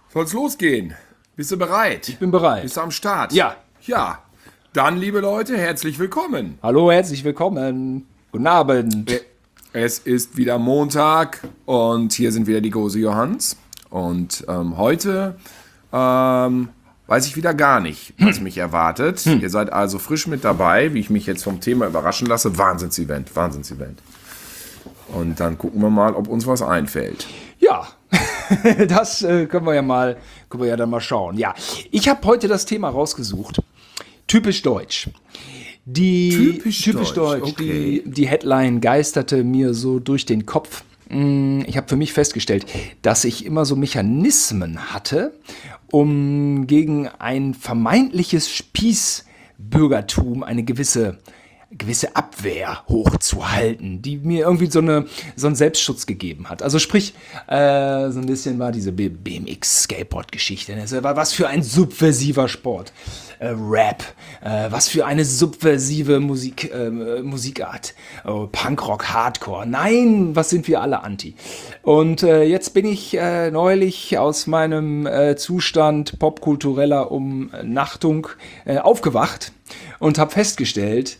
Soll's losgehen? Bist du bereit? Ich bin bereit. Bist du am Start? Ja. Ja. Dann, liebe Leute, herzlich willkommen. Hallo, herzlich willkommen. Guten Abend. Es ist wieder Montag und hier sind wieder die Gose Johanns. Und heute weiß ich wieder gar nicht, was mich erwartet. Ihr seid also frisch mit dabei, wie ich mich jetzt vom Thema überraschen lasse. Wahnsinnsevent, Wahnsinnsevent. Und dann gucken wir mal, ob uns was einfällt. Ja, das können wir ja dann mal schauen. Ja, ich habe heute das Thema rausgesucht. Typisch deutsch. Typisch deutsch. Okay. Die Headline geisterte mir so durch den Kopf. Ich habe für mich festgestellt, dass ich immer so Mechanismen hatte, um gegen ein vermeintliches Spießbürgertum eine gewisse Abwehr hochzuhalten, die mir irgendwie so einen Selbstschutz gegeben hat. Also sprich, so ein bisschen war diese BMX-Skateboard-Geschichte. Was für ein subversiver Sport. Rap, was für eine subversive Musikart. Punkrock, Hardcore. Nein, was sind wir alle anti? Und jetzt bin ich neulich aus meinem Zustand popkultureller Umnachtung aufgewacht und habe festgestellt,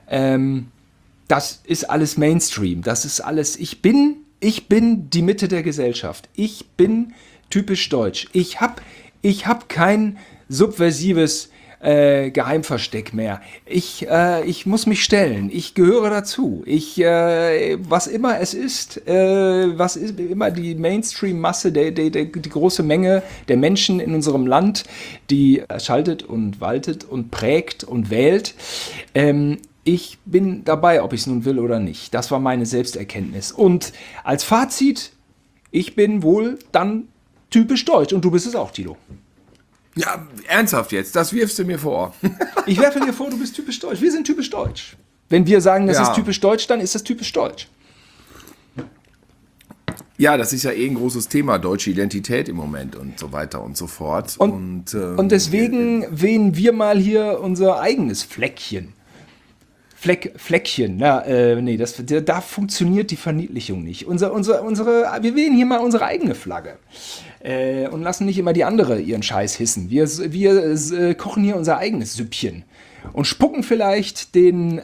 das ist alles Mainstream. Das ist alles. Ich bin die Mitte der Gesellschaft. Ich bin typisch deutsch. Ich hab kein subversives Geheimversteck mehr. Ich muss mich stellen. Ich gehöre dazu. Was immer es ist, was ist immer die Mainstream-Masse, die große Menge der Menschen in unserem Land, die schaltet und waltet und prägt und wählt. Ich bin dabei, ob ich es nun will oder nicht. Das war meine Selbsterkenntnis. Und als Fazit, ich bin wohl dann typisch deutsch. Und du bist es auch, Tilo. Ja, ernsthaft jetzt, das wirfst du mir vor. Ich werfe dir vor, du bist typisch deutsch. Wir sind typisch deutsch. Wenn wir sagen, das ist typisch deutsch, dann ist das typisch deutsch. Ja, das ist ja ein großes Thema, deutsche Identität im Moment und so weiter und so fort. Und deswegen wählen wir mal hier unser eigenes Fleckchen. Fleckchen, da funktioniert die Verniedlichung nicht. Wir wählen hier mal unsere eigene Flagge und lassen nicht immer die andere ihren Scheiß hissen. Wir kochen hier unser eigenes Süppchen und spucken vielleicht denen,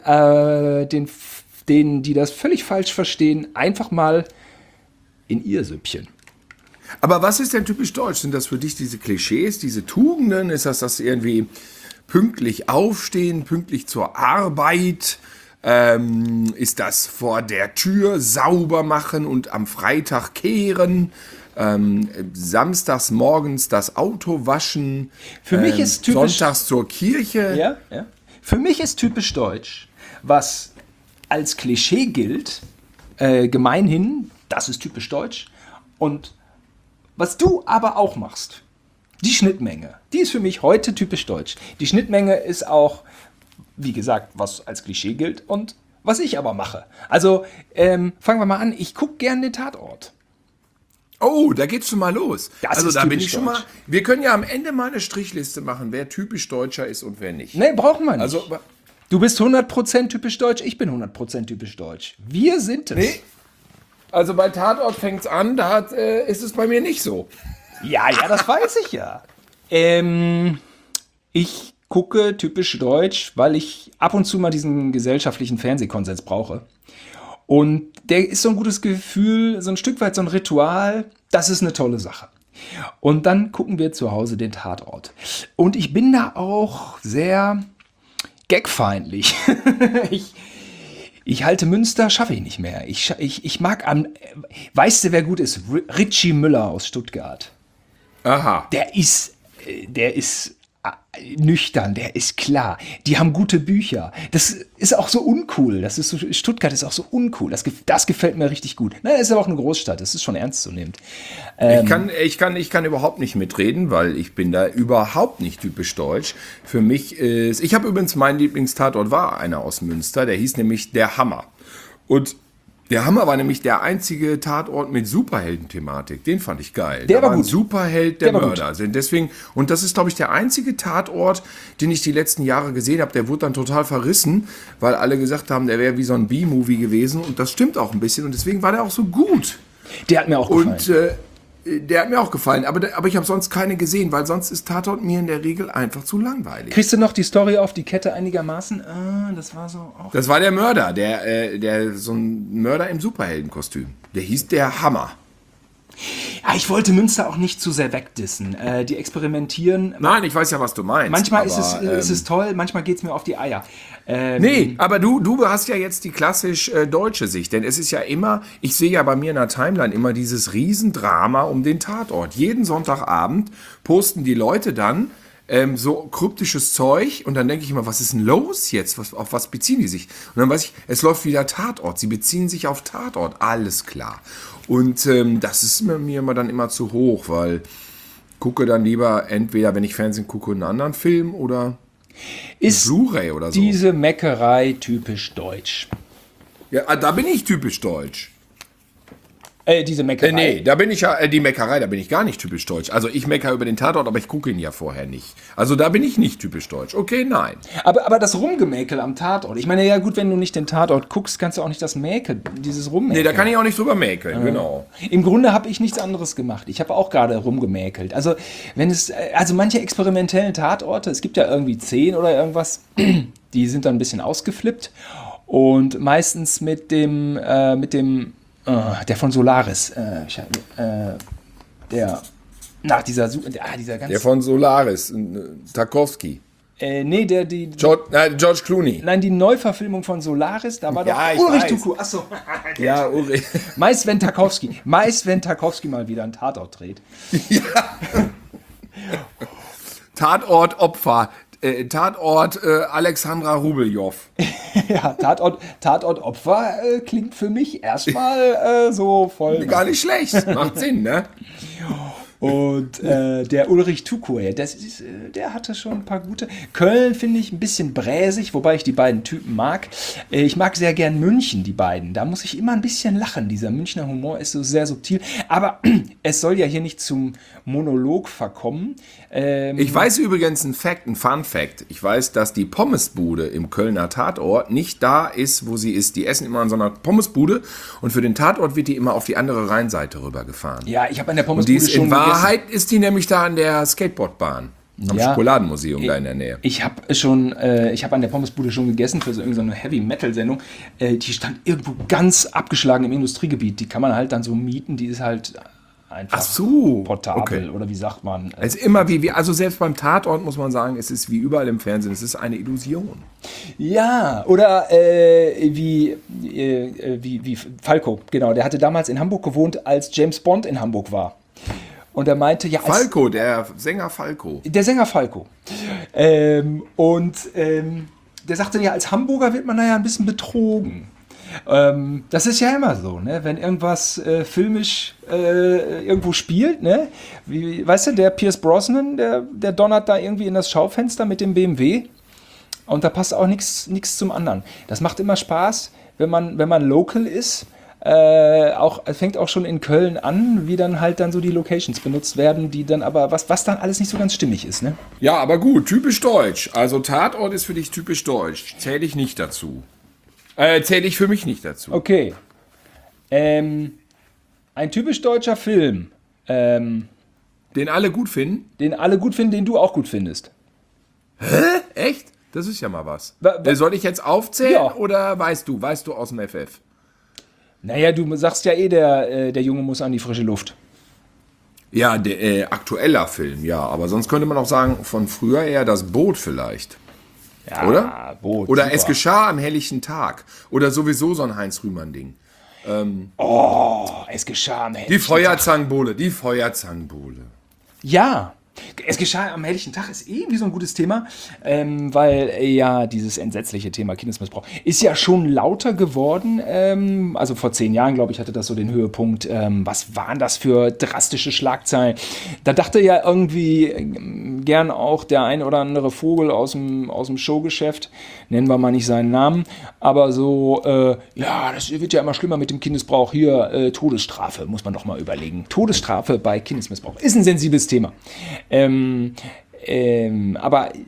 die das völlig falsch verstehen, einfach mal in ihr Süppchen. Aber was ist denn typisch deutsch? Sind das für dich diese Klischees, diese Tugenden? Ist das irgendwie pünktlich aufstehen, pünktlich zur Arbeit? Ist das vor der Tür sauber machen und am Freitag kehren? Samstags morgens das Auto waschen? Für mich ist typisch, sonntags zur Kirche? Ja. Für mich ist typisch deutsch, was als Klischee gilt, gemeinhin, das ist typisch deutsch. Und was du aber auch machst, die Schnittmenge, die ist für mich heute typisch deutsch. Die Schnittmenge ist auch, wie gesagt, was als Klischee gilt und was ich aber mache. Also fangen wir mal an, ich gucke gern den Tatort. Oh, da geht's schon mal los. Das also ist da bin typisch ich schon deutsch. mal. Wir können ja am Ende mal eine Strichliste machen, wer typisch Deutscher ist und wer nicht. Nee, brauchen wir nicht. Also, du bist 100% typisch deutsch, ich bin 100% typisch deutsch. Wir sind es. nee. Also bei Tatort fängt's an, da ist es bei mir nicht so. Ja, das weiß ich ja. Ich gucke typisch deutsch, weil ich ab und zu mal diesen gesellschaftlichen Fernsehkonsens brauche. Und der ist so ein gutes Gefühl, so ein Stück weit so ein Ritual. Das ist eine tolle Sache. Und dann gucken wir zu Hause den Tatort. Und ich bin da auch sehr gagfeindlich. Ich halte Münster, schaffe ich nicht mehr. Ich mag weißt du, wer gut ist? Richie Müller aus Stuttgart. Aha. Der ist nüchtern, der ist klar. Die haben gute Bücher. Das ist auch so uncool. Stuttgart ist auch so uncool. Das gefällt mir richtig gut. Na, das ist aber auch eine Großstadt. Das ist schon ernstzunehmend. Ich kann überhaupt nicht mitreden, weil ich bin da überhaupt nicht typisch deutsch. Für mich ist, ich habe übrigens, mein Lieblingstatort war einer aus Münster, der hieß nämlich Der Hammer. Und der Hammer war nämlich der einzige Tatort mit Superhelden-Thematik. Den fand ich geil. Der war ein gut. Superheld, der Der war Mörder. Deswegen, und das ist, glaube ich, der einzige Tatort, den ich die letzten Jahre gesehen habe. Der wurde dann total verrissen, weil alle gesagt haben, der wäre wie so ein B-Movie gewesen. Und das stimmt auch ein bisschen. Und deswegen war der auch so gut. Der hat mir auch gefallen. Und Der hat mir auch gefallen, aber ich habe sonst keine gesehen, weil sonst ist Tatort mir in der Regel einfach zu langweilig. Kriegst du noch die Story auf die Kette einigermaßen? Das war so auch. Das war der Mörder, der so ein Mörder im Superheldenkostüm. Der hieß der Hammer. Ja, ich wollte Münster auch nicht zu sehr wegdissen. Die experimentieren. Nein, ich weiß ja, was du meinst. Manchmal ist es toll, manchmal geht es mir auf die Eier. Nee, aber du hast ja jetzt die klassisch deutsche Sicht, denn es ist ja immer, ich sehe ja bei mir in der Timeline immer dieses Riesendrama um den Tatort. Jeden Sonntagabend posten die Leute dann so kryptisches Zeug und dann denke ich immer, was ist denn los jetzt? Auf was beziehen die sich? Und dann weiß ich, es läuft wieder Tatort. Sie beziehen sich auf Tatort, alles klar. Und das ist mir dann immer zu hoch, weil gucke dann lieber entweder, wenn ich Fernsehen gucke, einen anderen Film oder ist Blu-ray oder so. Diese Meckerei typisch deutsch? Ja, da bin ich typisch deutsch. Diese Meckerei? Nee, da bin ich ja, die Meckerei, da bin ich gar nicht typisch deutsch. Also ich meckere über den Tatort, aber ich gucke ihn ja vorher nicht. Also da bin ich nicht typisch deutsch. Okay, nein. Aber das Rumgemäkel am Tatort. Ich meine, ja gut, wenn du nicht den Tatort guckst, kannst du auch nicht das Mäkel, dieses Rummäkeln. Nee, da kann ich auch nicht drüber mäkeln, genau. Im Grunde habe ich nichts anderes gemacht. Ich habe auch gerade rumgemäkelt. Also manche experimentellen Tatorte, es gibt ja irgendwie 10 oder irgendwas, die sind dann ein bisschen ausgeflippt und meistens mit dem der von Solaris, dieser ganz... Der von Solaris, Tarkovsky. George Clooney. Nein, die Neuverfilmung von Solaris, da war doch Ulrich Tuku. Achso. Ja, Ulrich. Meist wenn Tarkovsky mal wieder einen Tatort dreht. Ja. Tatort Opfer. Tatort Alexandra Rubeljow. Ja, Tatort Opfer klingt für mich erstmal so voll. Gar nicht schlecht. Macht Sinn, ne? Und der Ulrich Tukur, der hatte schon ein paar gute. Köln finde ich ein bisschen bräsig, wobei ich die beiden Typen mag. Ich mag sehr gern München, die beiden. Da muss ich immer ein bisschen lachen. Dieser Münchner Humor ist so sehr subtil. Aber es soll ja hier nicht zum Monolog verkommen. Ich weiß übrigens ein Fun Fact. Ich weiß, dass die Pommesbude im Kölner Tatort nicht da ist, wo sie ist. Die essen immer in so einer Pommesbude und für den Tatort wird die immer auf die andere Rheinseite rübergefahren. Ja, ich habe an der Pommesbude schon in Wahrheit ist die nämlich da an der Skateboardbahn. Am Schokoladenmuseum da in der Nähe. Ich habe an der Pommesbude schon gegessen für so irgendeine Heavy-Metal-Sendung. Die stand irgendwo ganz abgeschlagen im Industriegebiet. Die kann man halt dann so mieten. Die ist halt einfach portabel. Okay. Oder wie sagt man? Es ist immer also selbst beim Tatort muss man sagen, es ist wie überall im Fernsehen, es ist eine Illusion. Ja, oder wie Falco, genau. Der hatte damals in Hamburg gewohnt, als James Bond in Hamburg war. Und er meinte, ja... Falco, der Sänger Falco. Der Sänger Falco. Der sagte, ja, als Hamburger wird man da ja ein bisschen betrogen. Das ist ja immer so, ne? Wenn irgendwas filmisch irgendwo spielt, ne? Weißt du, der Pierce Brosnan, der donnert da irgendwie in das Schaufenster mit dem BMW und da passt auch nichts zum anderen. Das macht immer Spaß, wenn man local ist. Fängt auch schon in Köln an, wie dann halt dann so die Locations benutzt werden, die dann aber, was dann alles nicht so ganz stimmig ist, ne? Ja, aber gut, typisch deutsch. Also Tatort ist für dich typisch deutsch. Zähle ich nicht dazu. Zähle ich für mich nicht dazu. Okay. Ein typisch deutscher Film. Den alle gut finden? Den alle gut finden, den du auch gut findest. Hä? Echt? Das ist ja mal was. Soll ich jetzt aufzählen oder weißt du aus dem FF? Naja, du sagst ja der Junge muss an die frische Luft. Ja, der aktueller Film, ja. Aber sonst könnte man auch sagen, von früher eher das Boot vielleicht. Ja, oder? Boot. Oder super. Es geschah am helllichen Tag. Oder sowieso so ein Heinz-Rühmann-Ding. Es geschah am helllichen Tag. Die Feuerzangenbowle. Ja. Es geschah am helllichen Tag, ist irgendwie so ein gutes Thema, weil ja dieses entsetzliche Thema Kindesmissbrauch ist ja schon lauter geworden. Also vor 10 Jahren, glaube ich, hatte das so den Höhepunkt. Was waren das für drastische Schlagzeilen? Da dachte ja irgendwie gern auch der ein oder andere Vogel aus dem Showgeschäft, nennen wir mal nicht seinen Namen, aber so, das wird ja immer schlimmer mit dem Kindesmissbrauch. Hier, Todesstrafe, muss man doch mal überlegen. Todesstrafe bei Kindesmissbrauch ist ein sensibles Thema. Aber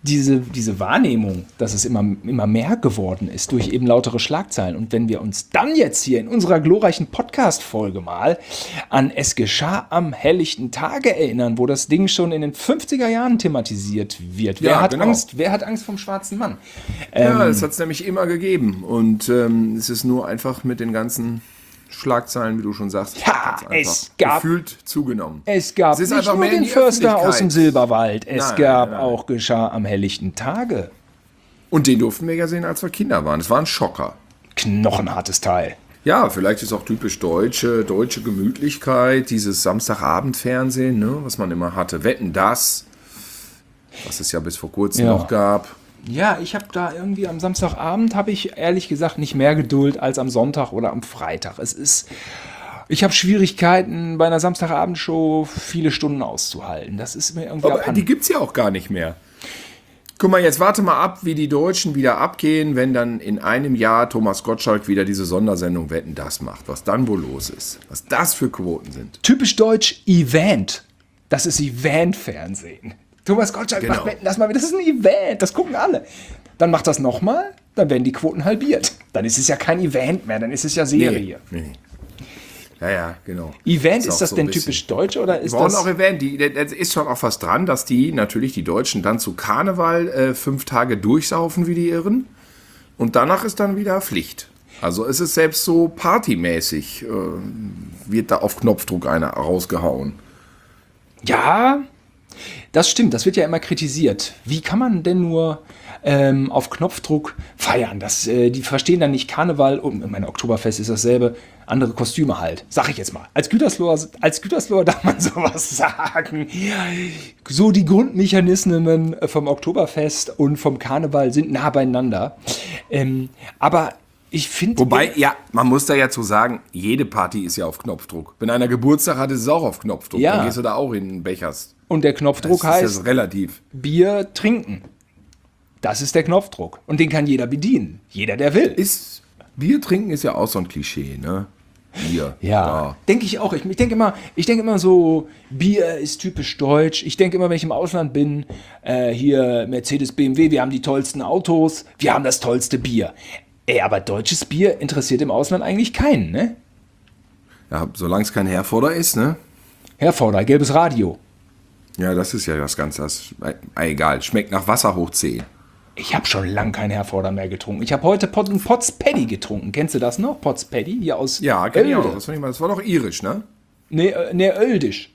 diese Wahrnehmung, dass es immer mehr geworden ist durch eben lautere Schlagzeilen. Und wenn wir uns dann jetzt hier in unserer glorreichen Podcast-Folge mal an Es geschah am helllichten Tage erinnern, wo das Ding schon in den 50er Jahren thematisiert wird. Wer hat Angst? Wer hat Angst vom schwarzen Mann? Ja, das hat es nämlich immer gegeben. Und es ist nur einfach mit den ganzen Schlagzeilen, wie du schon sagst, ja, es gab gefühlt zugenommen. Es gab ist nicht nur den Förster aus dem Silberwald, es gab auch Geschah am helllichten Tage. Und den durften wir ja sehen, als wir Kinder waren. Es war ein Schocker. Knochenhartes Teil. Ja, vielleicht ist auch typisch deutsche Gemütlichkeit, dieses Samstagabendfernsehen, ne, was man immer hatte. Wetten, das, was es ja bis vor kurzem noch gab. Ja, ich habe da irgendwie am Samstagabend, habe ich ehrlich gesagt nicht mehr Geduld als am Sonntag oder am Freitag. Ich habe Schwierigkeiten, bei einer Samstagabendshow viele Stunden auszuhalten. Das ist mir irgendwie Aber die gibt es ja auch gar nicht mehr. Guck mal, jetzt warte mal ab, wie die Deutschen wieder abgehen, wenn dann in einem Jahr Thomas Gottschalk wieder diese Sondersendung Wetten, das macht. Was dann wohl los ist. Was das für Quoten sind. Typisch deutsch, Event. Das ist Event-Fernsehen. Thomas Gottschalk macht Wetten, das mal wieder. Das ist ein Event, das gucken alle. Dann macht das nochmal, dann werden die Quoten halbiert. Dann ist es ja kein Event mehr, dann ist es ja Serie. Nee. Ja, genau. Event, ist das so denn typisch deutsch oder ist das? Das? Auch Event, das ist schon auch was dran, dass die Deutschen dann zu Karneval 5 Tage durchsaufen wie die Irren und danach ist dann wieder Pflicht. Also es ist selbst so partymäßig, wird da auf Knopfdruck einer rausgehauen. Ja, das stimmt, das wird ja immer kritisiert. Wie kann man denn nur auf Knopfdruck feiern? Die verstehen dann nicht Karneval und mein Oktoberfest ist dasselbe, andere Kostüme halt. Sag ich jetzt mal. Als Gütersloher darf man sowas sagen. So die Grundmechanismen vom Oktoberfest und vom Karneval sind nah beieinander. Aber ich finde... Wobei, ja, man muss da ja zu sagen, jede Party ist ja auf Knopfdruck. Wenn einer Geburtstag hat, ist es auch auf Knopfdruck. Ja. Dann gehst du da auch in den Bechers. Und der Knopfdruck heißt Das ist relativ. Bier trinken. Das ist der Knopfdruck. Und den kann jeder bedienen. Jeder, der will. Bier trinken ist ja auch so ein Klischee, ne? Bier. Ja. Denke ich auch. Ich denke immer so, Bier ist typisch deutsch. Ich denke immer, wenn ich im Ausland bin, hier Mercedes, BMW, wir haben die tollsten Autos, wir haben das tollste Bier. Aber deutsches Bier interessiert im Ausland eigentlich keinen, ne? Ja, solange es kein Herforder ist, ne? Herforder, gelbes Radio. Ja, das ist ja das Ganze. Egal, schmeckt nach Wasser hoch 10. Ich habe schon lange kein Herforder mehr getrunken. Ich habe heute einen Potts Paddy getrunken. Kennst du das noch? Potts Paddy hier aus Ja, kenn ich auch. Das war doch irisch, ne? Nee, Oeldisch.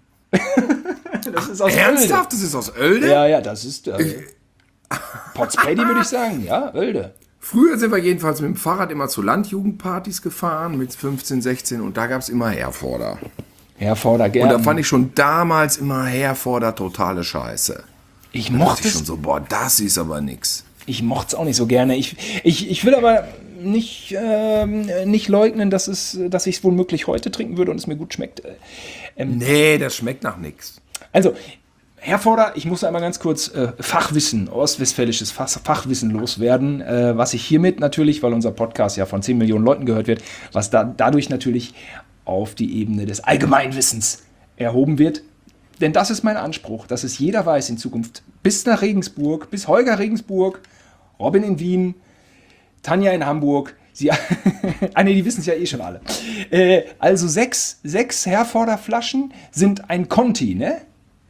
Das ist aus Ernsthaft? Das ist aus Oelde? Ja, das ist Potts Paddy, würde ich sagen. Ja, Oelde. Früher sind wir jedenfalls mit dem Fahrrad immer zu Landjugendpartys gefahren, mit 15, 16 und da gab es immer Herforder. Herforder, gerne. Und da fand ich schon damals immer Herforder totale Scheiße. Ich Da mochte dachte ich es. schon so, boah, das ist aber nix. Ich mochte es auch nicht so gerne. Ich will aber nicht leugnen, dass ich es womöglich heute trinken würde und es mir gut schmeckt. Nee, das schmeckt nach nix. Also, Herforder, ich muss einmal ganz kurz Fachwissen, ostwestfälisches Fachwissen loswerden, was ich hiermit natürlich, weil unser Podcast ja von 10 Millionen Leuten gehört wird, was dadurch natürlich auf die Ebene des Allgemeinwissens erhoben wird. Denn das ist mein Anspruch, dass es jeder weiß in Zukunft, bis nach Regensburg, bis Holger Regensburg, Robin in Wien, Tanja in Hamburg, die wissen es ja eh schon alle. Also sechs Herforder Flaschen sind ein Conti, ne?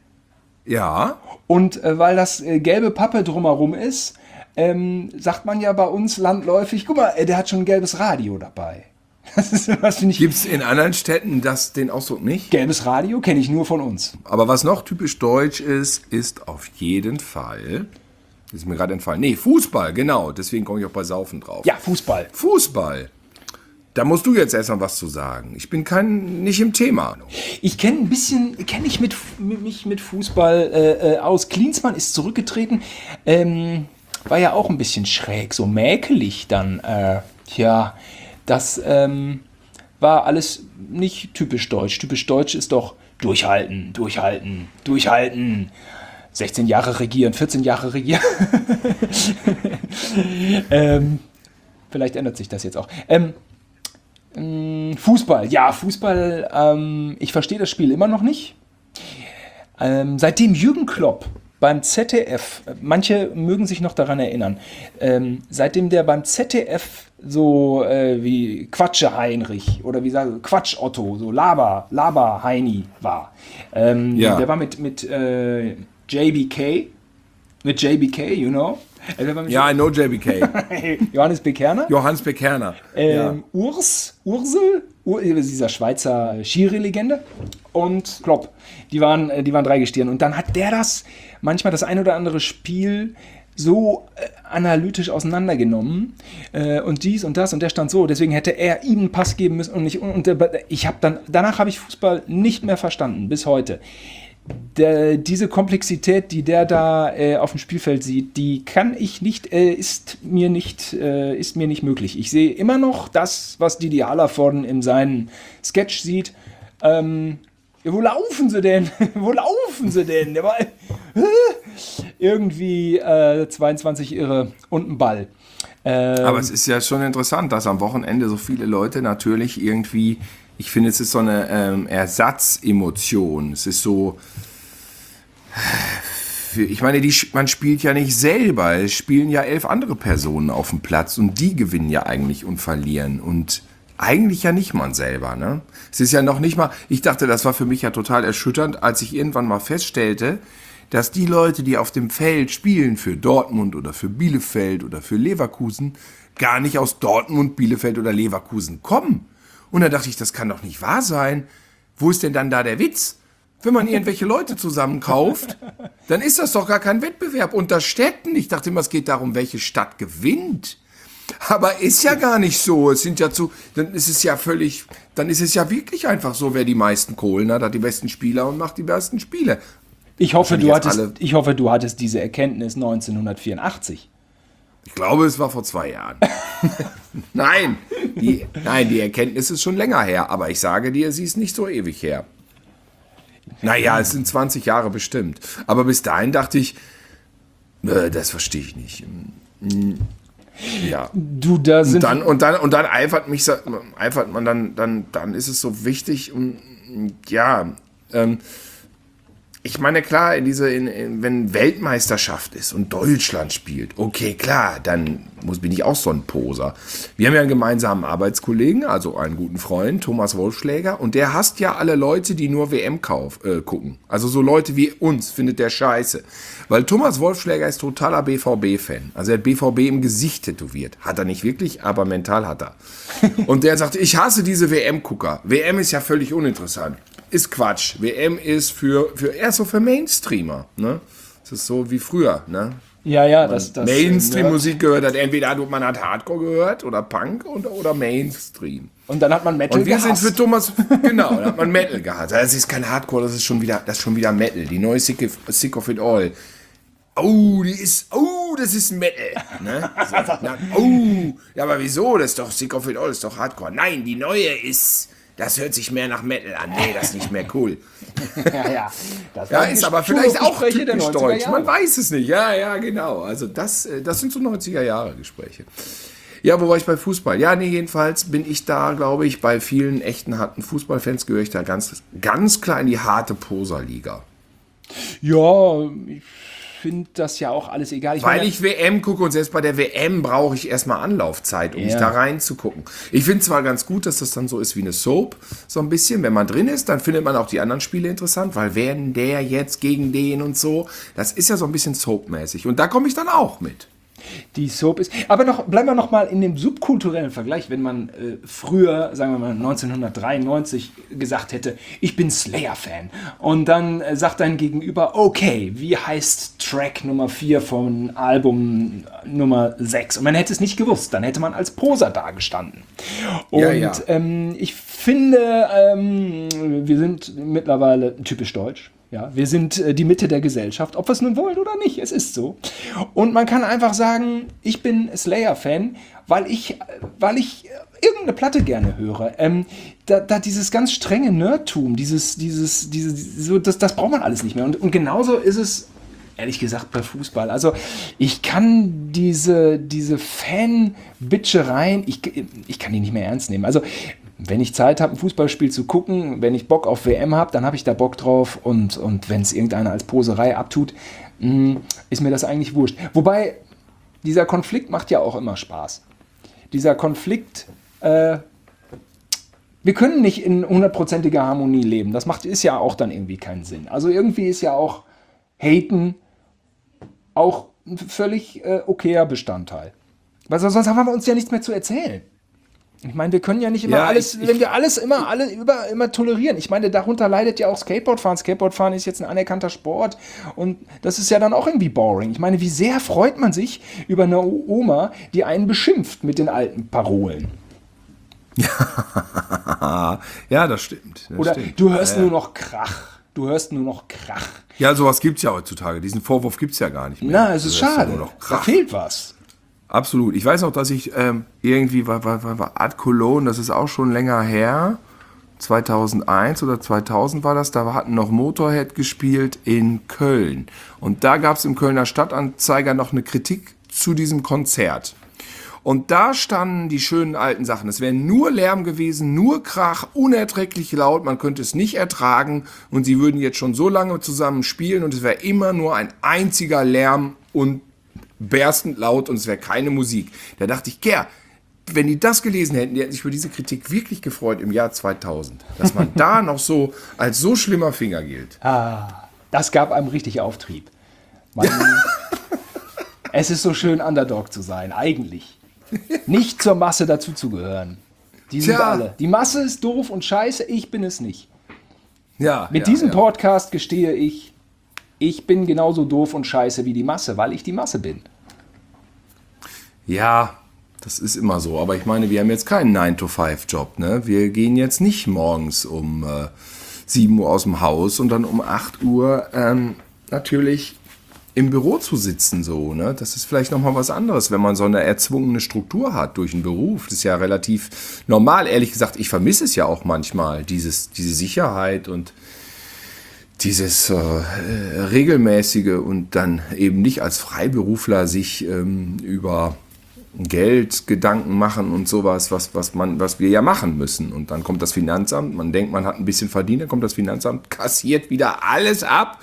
Ja. Und weil das gelbe Pappe drumherum ist, sagt man ja bei uns landläufig, guck mal, der hat schon ein gelbes Radio dabei. Das ist was, finde ich. Gibt es in anderen Städten den Ausdruck nicht? Gelbes Radio kenne ich nur von uns. Aber was noch typisch deutsch ist auf jeden Fall, das ist mir gerade entfallen, nee, Fußball, genau, deswegen komme ich auch bei Saufen drauf. Ja, Fußball. Fußball. Da musst du jetzt erstmal was zu sagen. Ich bin nicht im Thema. Ich kenne mich mit Fußball aus. Klinsmann ist zurückgetreten, war ja auch ein bisschen schräg, so mäkelig dann. Das war alles nicht typisch deutsch. Typisch deutsch ist doch durchhalten, durchhalten, durchhalten. 16 Jahre regieren, 14 Jahre regieren. Vielleicht ändert sich das jetzt auch. Fußball. Ja, Fußball. Ich verstehe das Spiel immer noch nicht. Seitdem Jürgen Klopp beim ZDF, manche mögen sich noch daran erinnern, seitdem der beim ZDF so wie Quatsche Heinrich oder wie sagen Quatsch Otto, so Laber Heini war. Der war mit JBK, you know. Ja, I know JBK. Johannes Bekerner. Johannes Bekerner. Ursel, dieser Schweizer Schiri-Legende und Klopp. Die waren drei Gestirn. Und dann hat der das manchmal das ein oder andere Spiel so analytisch auseinandergenommen und dies und das und der stand so. Deswegen hätte er ihm einen Pass geben müssen und nicht. Danach habe ich Fußball nicht mehr verstanden, bis heute. Diese Komplexität, die der da auf dem Spielfeld sieht, die kann ich nicht, ist mir nicht möglich. Ich sehe immer noch das, was Didi Hallervorden in seinem Sketch sieht. Wo laufen sie denn? Wo laufen sie denn? Der war irgendwie 22 Irre und ein Ball. Aber es ist ja schon interessant, dass am Wochenende so viele Leute natürlich irgendwie, ich finde, es ist so eine Ersatzemotion. Es ist so, ich meine, man spielt ja nicht selber, es spielen ja 11 andere Personen auf dem Platz und die gewinnen ja eigentlich und verlieren und eigentlich ja nicht man selber, ne? Es ist ja noch nicht mal, ich dachte, das war für mich ja total erschütternd, als ich irgendwann mal feststellte, dass die Leute, die auf dem Feld spielen für Dortmund oder für Bielefeld oder für Leverkusen, gar nicht aus Dortmund, Bielefeld oder Leverkusen kommen. Und da dachte ich, das kann doch nicht wahr sein. Wo ist denn dann da der Witz? Wenn man irgendwelche Leute zusammenkauft, dann ist das doch gar kein Wettbewerb unter Städten. Ich dachte immer, es geht darum, welche Stadt gewinnt. Aber ist ja gar nicht so. Dann ist es ja wirklich einfach so, wer die meisten Kohlen hat die besten Spieler und macht die besten Spiele. Ich hoffe, du hattest diese Erkenntnis 1984. Ich glaube, es war vor 2 Jahren. Nein, die Erkenntnis ist schon länger her. Aber ich sage dir, sie ist nicht so ewig her. Naja, es sind 20 Jahre bestimmt. Aber bis dahin dachte ich, das verstehe ich nicht. Ja. Und dann eifert man dann ist es so wichtig und ja, ich meine, klar, wenn Weltmeisterschaft ist und Deutschland spielt, okay, klar, dann bin ich auch so ein Poser. Wir haben ja einen gemeinsamen Arbeitskollegen, also einen guten Freund, Thomas Wolfschläger, und der hasst ja alle Leute, die nur WM gucken. Also so Leute wie uns findet der scheiße. Weil Thomas Wolfschläger ist totaler BVB-Fan. Also er hat BVB im Gesicht tätowiert. Hat er nicht wirklich, aber mental hat er. Und der sagt, ich hasse diese WM-Gucker. WM ist ja völlig uninteressant. Ist Quatsch. WM ist eher so für Mainstreamer. Ne? Das ist so wie früher. Ne? Ja, das Mainstream-Musik gehört hat. Entweder man hat Hardcore gehört oder Punk oder Mainstream. Und dann hat man Metal gehasst. Und wir sind für Thomas, genau, dann hat man Metal gehasst. Das ist kein Hardcore, das ist schon wieder Metal. Die neue Sick of It All. Das ist Metal. Ne? Ja, aber wieso? Das ist doch Sick of It All, das ist doch Hardcore. Nein, die neue das hört sich mehr nach Metal an. Nee, das ist nicht mehr cool. Ja, ist aber vielleicht auch typisch deutsch. Man weiß es nicht. Ja, genau. Also das sind so 90er-Jahre-Gespräche. Ja, wo war ich bei Fußball? Ja, nee, jedenfalls bin ich da, glaube ich, bei vielen echten harten Fußballfans gehöre ich da ganz, ganz klar in die harte Poser-Liga. Ja, ich finde das ja auch alles egal. Weil ich WM gucke und selbst bei der WM brauche ich erstmal Anlaufzeit, um mich da reinzugucken. Ich finde zwar ganz gut, dass das dann so ist wie eine Soap, so ein bisschen. Wenn man drin ist, dann findet man auch die anderen Spiele interessant, weil wer denn der jetzt gegen den und so, das ist ja so ein bisschen Soap-mäßig. Und da komme ich dann auch mit. Die Soap ist. Aber bleiben wir noch mal in dem subkulturellen Vergleich, wenn man früher, sagen wir mal 1993, gesagt hätte, ich bin Slayer-Fan. Und dann sagt dein Gegenüber, okay, wie heißt Track Nummer 4 vom Album Nummer 6? Und man hätte es nicht gewusst, dann hätte man als Poser dagestanden. Und ich finde, wir sind mittlerweile typisch deutsch. Ja, wir sind die Mitte der Gesellschaft, ob wir es nun wollen oder nicht, es ist so. Und man kann einfach sagen, ich bin Slayer-Fan, weil ich irgendeine Platte gerne höre. Da dieses ganz strenge Nerdtum, das braucht man alles nicht mehr. Und genauso ist es, ehrlich gesagt, bei Fußball. Also ich kann diese Fan-Bitschereien, ich kann die nicht mehr ernst nehmen. Also wenn ich Zeit habe, ein Fußballspiel zu gucken, wenn ich Bock auf WM habe, dann habe ich da Bock drauf und wenn es irgendeiner als Poserei abtut, ist mir das eigentlich wurscht. Wobei, dieser Konflikt macht ja auch immer Spaß. Dieser Konflikt, wir können nicht in 100%iger Harmonie leben. Das ist ja auch dann irgendwie keinen Sinn. Also irgendwie ist ja auch Haten auch ein völlig okayer Bestandteil. Weil sonst haben wir uns ja nichts mehr zu erzählen. Ich meine, wir können ja nicht immer wenn wir alles immer tolerieren. Ich meine, darunter leidet ja auch Skateboardfahren. Skateboardfahren ist jetzt ein anerkannter Sport und das ist ja dann auch irgendwie boring. Ich meine, wie sehr freut man sich über eine Oma, die einen beschimpft mit den alten Parolen. Ja, das stimmt. Oder du hörst nur noch Krach. Du hörst nur noch Krach. Ja, sowas gibt es ja heutzutage. Diesen Vorwurf gibt es ja gar nicht mehr. Na, es ist schade. Da fehlt was. Absolut. Ich weiß noch, dass ich irgendwie war Art Cologne, das ist auch schon länger her, 2001 oder 2000 war das, da hatten noch Motorhead gespielt in Köln. Und da gab es im Kölner Stadtanzeiger noch eine Kritik zu diesem Konzert. Und da standen die schönen alten Sachen. Es wäre nur Lärm gewesen, nur Krach, unerträglich laut, man könnte es nicht ertragen. Und sie würden jetzt schon so lange zusammen spielen und es wäre immer nur ein einziger Lärm und berstend laut und es wäre keine Musik. Da dachte ich, wenn die das gelesen hätten, die hätten sich für diese Kritik wirklich gefreut im Jahr 2000. Dass man da noch so als so schlimmer Finger gilt. Das gab einem richtig Auftrieb. Es ist so schön, Underdog zu sein, eigentlich. Nicht zur Masse dazuzugehören. Die sind alle. Die Masse ist doof und scheiße, ich bin es nicht. Mit diesem Podcast gestehe ich bin genauso doof und scheiße wie die Masse, weil ich die Masse bin. Ja, das ist immer so. Aber ich meine, wir haben jetzt keinen 9-to-5-Job. Ne? Wir gehen jetzt nicht morgens um 7 Uhr aus dem Haus und dann um 8 Uhr natürlich im Büro zu sitzen. So, ne? Das ist vielleicht nochmal was anderes, wenn man so eine erzwungene Struktur hat durch einen Beruf. Das ist ja relativ normal. Ehrlich gesagt, ich vermisse es ja auch manchmal, diese Sicherheit und dieses regelmäßige und dann eben nicht als Freiberufler sich über Geld Gedanken machen und sowas, was wir ja machen müssen. Und dann kommt das Finanzamt, man denkt, man hat ein bisschen verdient, dann kommt das Finanzamt, kassiert wieder alles ab.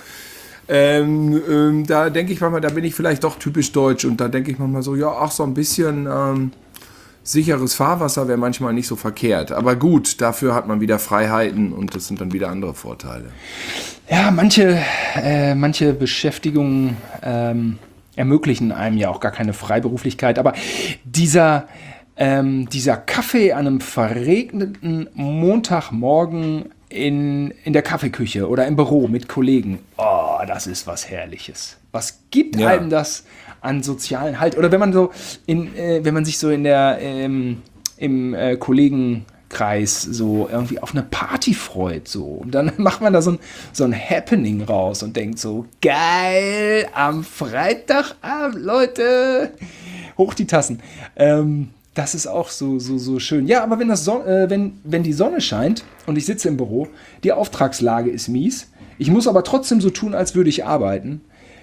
Da denke ich manchmal, da bin ich vielleicht doch typisch deutsch und da denke ich manchmal so, ja, ach, so ein bisschen sicheres Fahrwasser wäre manchmal nicht so verkehrt. Aber gut, dafür hat man wieder Freiheiten und das sind dann wieder andere Vorteile. Ja, manche Beschäftigungen ermöglichen einem ja auch gar keine Freiberuflichkeit. Aber dieser Kaffee an einem verregneten Montagmorgen in der Kaffeeküche oder im Büro mit Kollegen, oh, das ist was Herrliches. Was gibt einem das an sozialen Halt? Oder wenn man sich so im Kollegenkreis so irgendwie auf eine Party freut, so. Und dann macht man da so ein Happening raus und denkt so, geil, am Freitagabend, Leute, hoch die Tassen. Das ist auch so schön. Ja, aber wenn die Sonne scheint und ich sitze im Büro, die Auftragslage ist mies, ich muss aber trotzdem so tun, als würde ich arbeiten,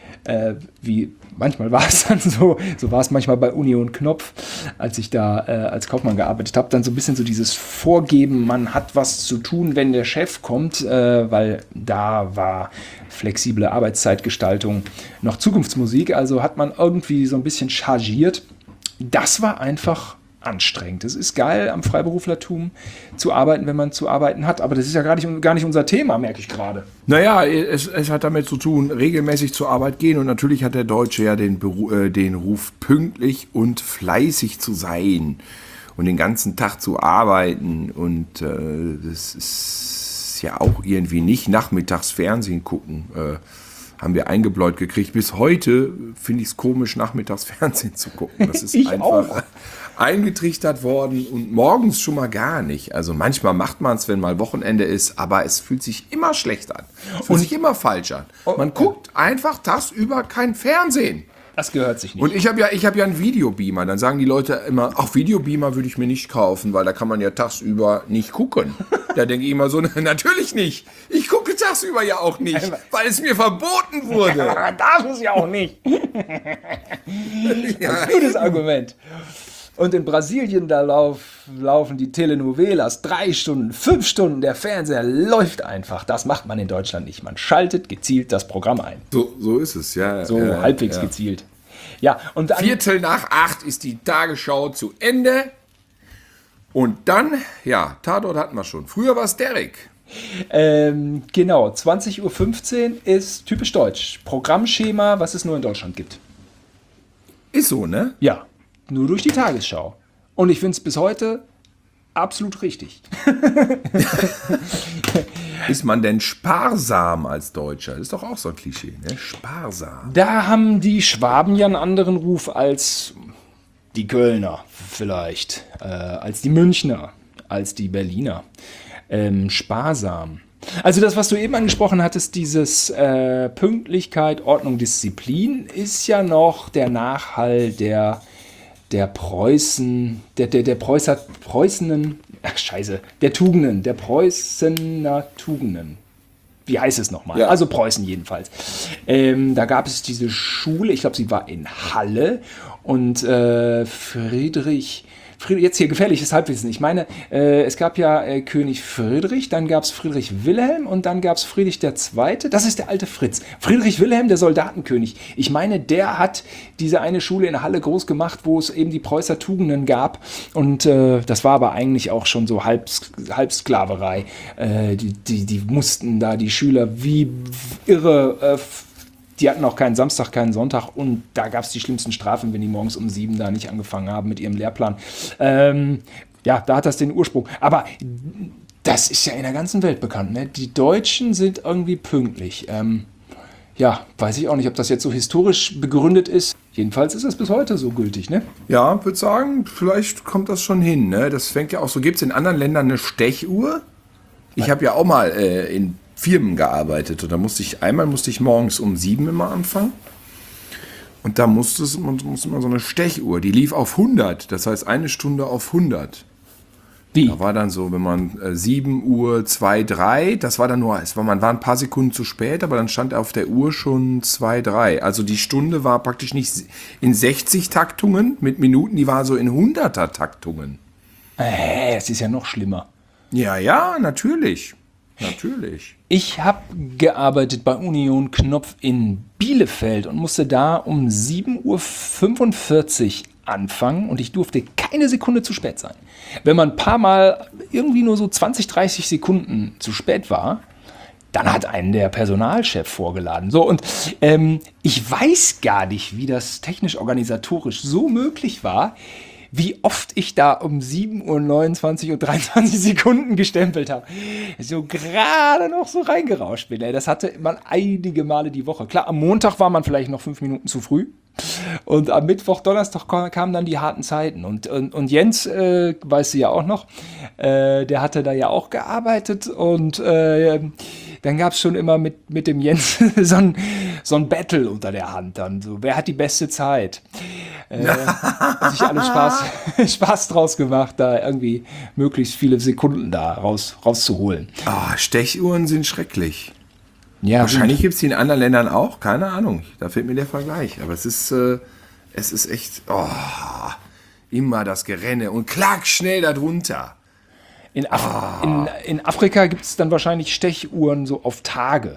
wie manchmal war es dann so war es manchmal bei Union Knopf, als ich da als Kaufmann gearbeitet habe, dann so ein bisschen so dieses Vorgeben, man hat was zu tun, wenn der Chef kommt, weil da war flexible Arbeitszeitgestaltung noch Zukunftsmusik, also hat man irgendwie so ein bisschen chargiert. Das war einfach anstrengend. Es ist geil, am Freiberuflertum zu arbeiten, wenn man zu arbeiten hat. Aber das ist ja gar nicht unser Thema, merke ich gerade. Naja, es hat damit zu tun, regelmäßig zur Arbeit gehen. Und natürlich hat der Deutsche ja den Ruf, pünktlich und fleißig zu sein und den ganzen Tag zu arbeiten. Und das ist ja auch irgendwie nicht nachmittags Fernsehen gucken. Haben wir eingebläut gekriegt. Bis heute finde ich es komisch, nachmittags Fernsehen zu gucken. Das ist einfach eingetrichtert worden und morgens schon mal gar nicht. Also manchmal macht man es, wenn mal Wochenende ist, aber es fühlt sich immer schlecht an. Es fühlt sich immer falsch an. Man guckt einfach tagsüber kein Fernsehen. Das gehört sich nicht. Und ich hab ja einen Videobeamer. Dann sagen die Leute immer, ach, Videobeamer würde ich mir nicht kaufen, weil da kann man ja tagsüber nicht gucken. Da denke ich immer so, natürlich nicht. Ich gucke tagsüber ja auch nicht, weil es mir verboten wurde. Ja, darf es ja auch nicht. Ja. Gutes Argument. Und in Brasilien, da laufen die Telenovelas 3 Stunden, 5 Stunden, der Fernseher läuft einfach. Das macht man in Deutschland nicht. Man schaltet gezielt das Programm ein. So ist es, ja. So halbwegs gezielt. Ja, und dann, 7:45 ist die Tagesschau zu Ende. Und dann, ja, Tatort hatten wir schon. Früher war es Derrick. genau, 20:15 Uhr ist typisch deutsch. Programmschema, was es nur in Deutschland gibt. Ist so, ne? Ja, nur durch die Tagesschau. Und ich finde es bis heute absolut richtig. Ist man denn sparsam als Deutscher? Das ist doch auch so ein Klischee, ne? Sparsam. Da haben die Schwaben ja einen anderen Ruf als die Kölner vielleicht, als die Münchner, als die Berliner. Sparsam. Also das, was du eben angesprochen hattest, dieses Pünktlichkeit, Ordnung, Disziplin, ist ja noch der Nachhall der Preußen, der Preußenen, der Tugenden, der Preußener Tugenden. Wie heißt es nochmal? Ja. Also Preußen jedenfalls. Da gab es diese Schule, ich glaube, sie war in Halle und Friedrich, jetzt hier gefährliches Halbwissen. Ich meine, es gab ja König Friedrich, dann gab es Friedrich Wilhelm und dann gab es Friedrich II. Das ist der alte Fritz. Friedrich Wilhelm, der Soldatenkönig. Ich meine, der hat diese eine Schule in Halle groß gemacht, wo es eben die Preußer Tugenden gab. Und das war aber eigentlich auch schon so Halbsklaverei. Die mussten da, die Schüler, wie irre. Die hatten auch keinen Samstag, keinen Sonntag und da gab es die schlimmsten Strafen, wenn die morgens um 7 da nicht angefangen haben mit ihrem Lehrplan. Ja, da hat das den Ursprung. Aber das ist ja in der ganzen Welt bekannt. Ne? Die Deutschen sind irgendwie pünktlich. Ja, weiß ich auch nicht, ob das jetzt so historisch begründet ist. Jedenfalls ist das bis heute so gültig, ne? Ja, würde sagen, vielleicht kommt das schon hin, ne? Das fängt ja auch so. Gibt es in anderen Ländern eine Stechuhr? Ich habe ja auch mal in Firmen gearbeitet und da musste ich morgens um 7 immer anfangen und da musste immer so eine Stechuhr, die lief auf 100, das heißt eine Stunde auf 100. Wie? Da war dann so, wenn man 7 Uhr 2, 3, das war dann nur, man war ein paar Sekunden zu spät, aber dann stand auf der Uhr schon 2, 3. Also die Stunde war praktisch nicht in 60 Taktungen mit Minuten, die war so in 100er Taktungen. Es ist ja noch schlimmer. Ja, natürlich. Natürlich. Ich habe gearbeitet bei Union Knopf in Bielefeld und musste da um 7:45 Uhr anfangen und ich durfte keine Sekunde zu spät sein. Wenn man ein paar Mal irgendwie nur so 20, 30 Sekunden zu spät war, dann hat einen der Personalchef vorgeladen. So, und ich weiß gar nicht, wie das technisch-organisatorisch so möglich war, wie oft ich da um 7:29 Uhr und 23 Sekunden gestempelt habe. So gerade noch so reingerauscht bin. Das hatte man einige Male die Woche. Klar, am Montag war man vielleicht noch 5 Minuten zu früh. Und am Mittwoch, Donnerstag kamen dann die harten Zeiten. Und Jens, weißt du ja auch noch, der hatte da ja auch gearbeitet. Und dann gab es schon immer mit dem Jens so ein Battle unter der Hand. Dann so, wer hat die beste Zeit? Hat sich alle Spaß draus gemacht, da irgendwie möglichst viele Sekunden da rauszuholen. Stechuhren sind schrecklich. Ja, wahrscheinlich gibt es die in anderen Ländern auch, keine Ahnung. Da fehlt mir der Vergleich. Aber es ist echt immer das Gerenne und klack schnell darunter. In Afrika gibt es dann wahrscheinlich Stechuhren so auf Tage.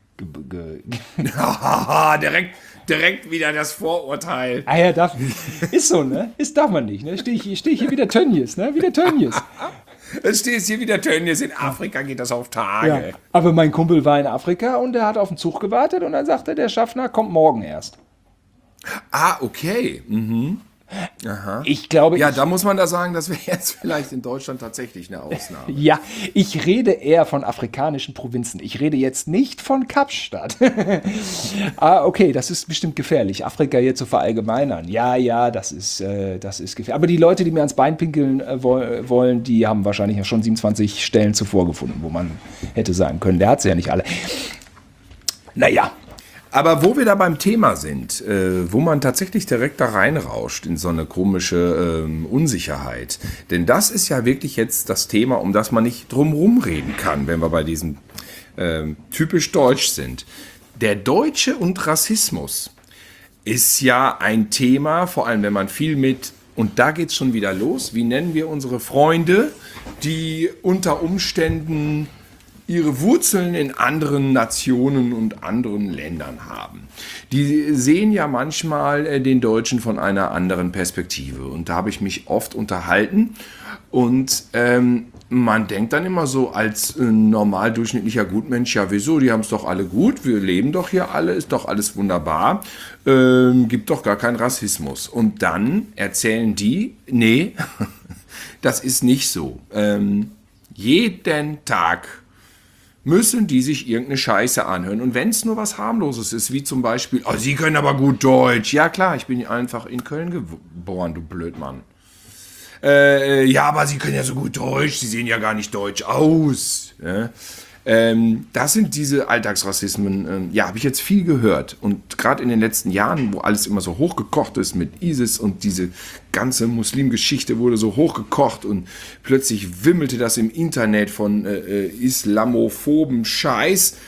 Direkt wieder das Vorurteil. Ja, ist so, ne? Darf man nicht, ne? Steh ich hier wieder Tönnies, ne? Wieder Tönnies. Es steht hier wieder Tönnies. In Afrika geht das auf Tage. Ja, aber mein Kumpel war in Afrika und der hat auf den Zug gewartet und dann sagte der Schaffner, kommt morgen erst. Okay. Mhm. Aha. Ich glaube, ja, da muss man da sagen, das wäre jetzt vielleicht in Deutschland tatsächlich eine Ausnahme. Ja, ich rede eher von afrikanischen Provinzen. Ich rede jetzt nicht von Kapstadt. Okay, das ist bestimmt gefährlich, Afrika hier zu verallgemeinern. Ja, das ist gefährlich. Aber die Leute, die mir ans Bein pinkeln wollen, die haben wahrscheinlich ja schon 27 Stellen zuvor gefunden, wo man hätte sagen können, der hat sie ja nicht alle. Naja. Aber wo wir da beim Thema sind, wo man tatsächlich direkt da reinrauscht in so eine komische Unsicherheit. Denn das ist ja wirklich jetzt das Thema, um das man nicht drumherum reden kann, wenn wir bei diesem typisch Deutsch sind. Der Deutsche und Rassismus ist ja ein Thema, vor allem wenn man viel mit Und da geht's schon wieder los. Wie nennen wir unsere Freunde, die unter Umständen ihre Wurzeln in anderen Nationen und anderen Ländern haben? Die sehen ja manchmal den Deutschen von einer anderen Perspektive. Und da habe ich mich oft unterhalten. Und man denkt dann immer so als normal durchschnittlicher Gutmensch, ja wieso, die haben es doch alle gut, wir leben doch hier alle, ist doch alles wunderbar, gibt doch gar keinen Rassismus. Und dann erzählen die, nee, das ist nicht so. Jeden Tag müssen die sich irgendeine Scheiße anhören. Und wenn es nur was harmloses ist, wie zum Beispiel, oh, Sie können aber gut Deutsch. Ja klar, ich bin einfach in Köln geboren, du Blödmann. Ja, aber Sie können ja so gut Deutsch, Sie sehen ja gar nicht deutsch aus. Ja? Das sind diese Alltagsrassismen, ja, habe ich jetzt viel gehört. Und gerade in den letzten Jahren, wo alles immer so hochgekocht ist mit ISIS und diese ganze Muslimgeschichte wurde so hochgekocht und plötzlich wimmelte das im Internet von islamophoben Scheiß.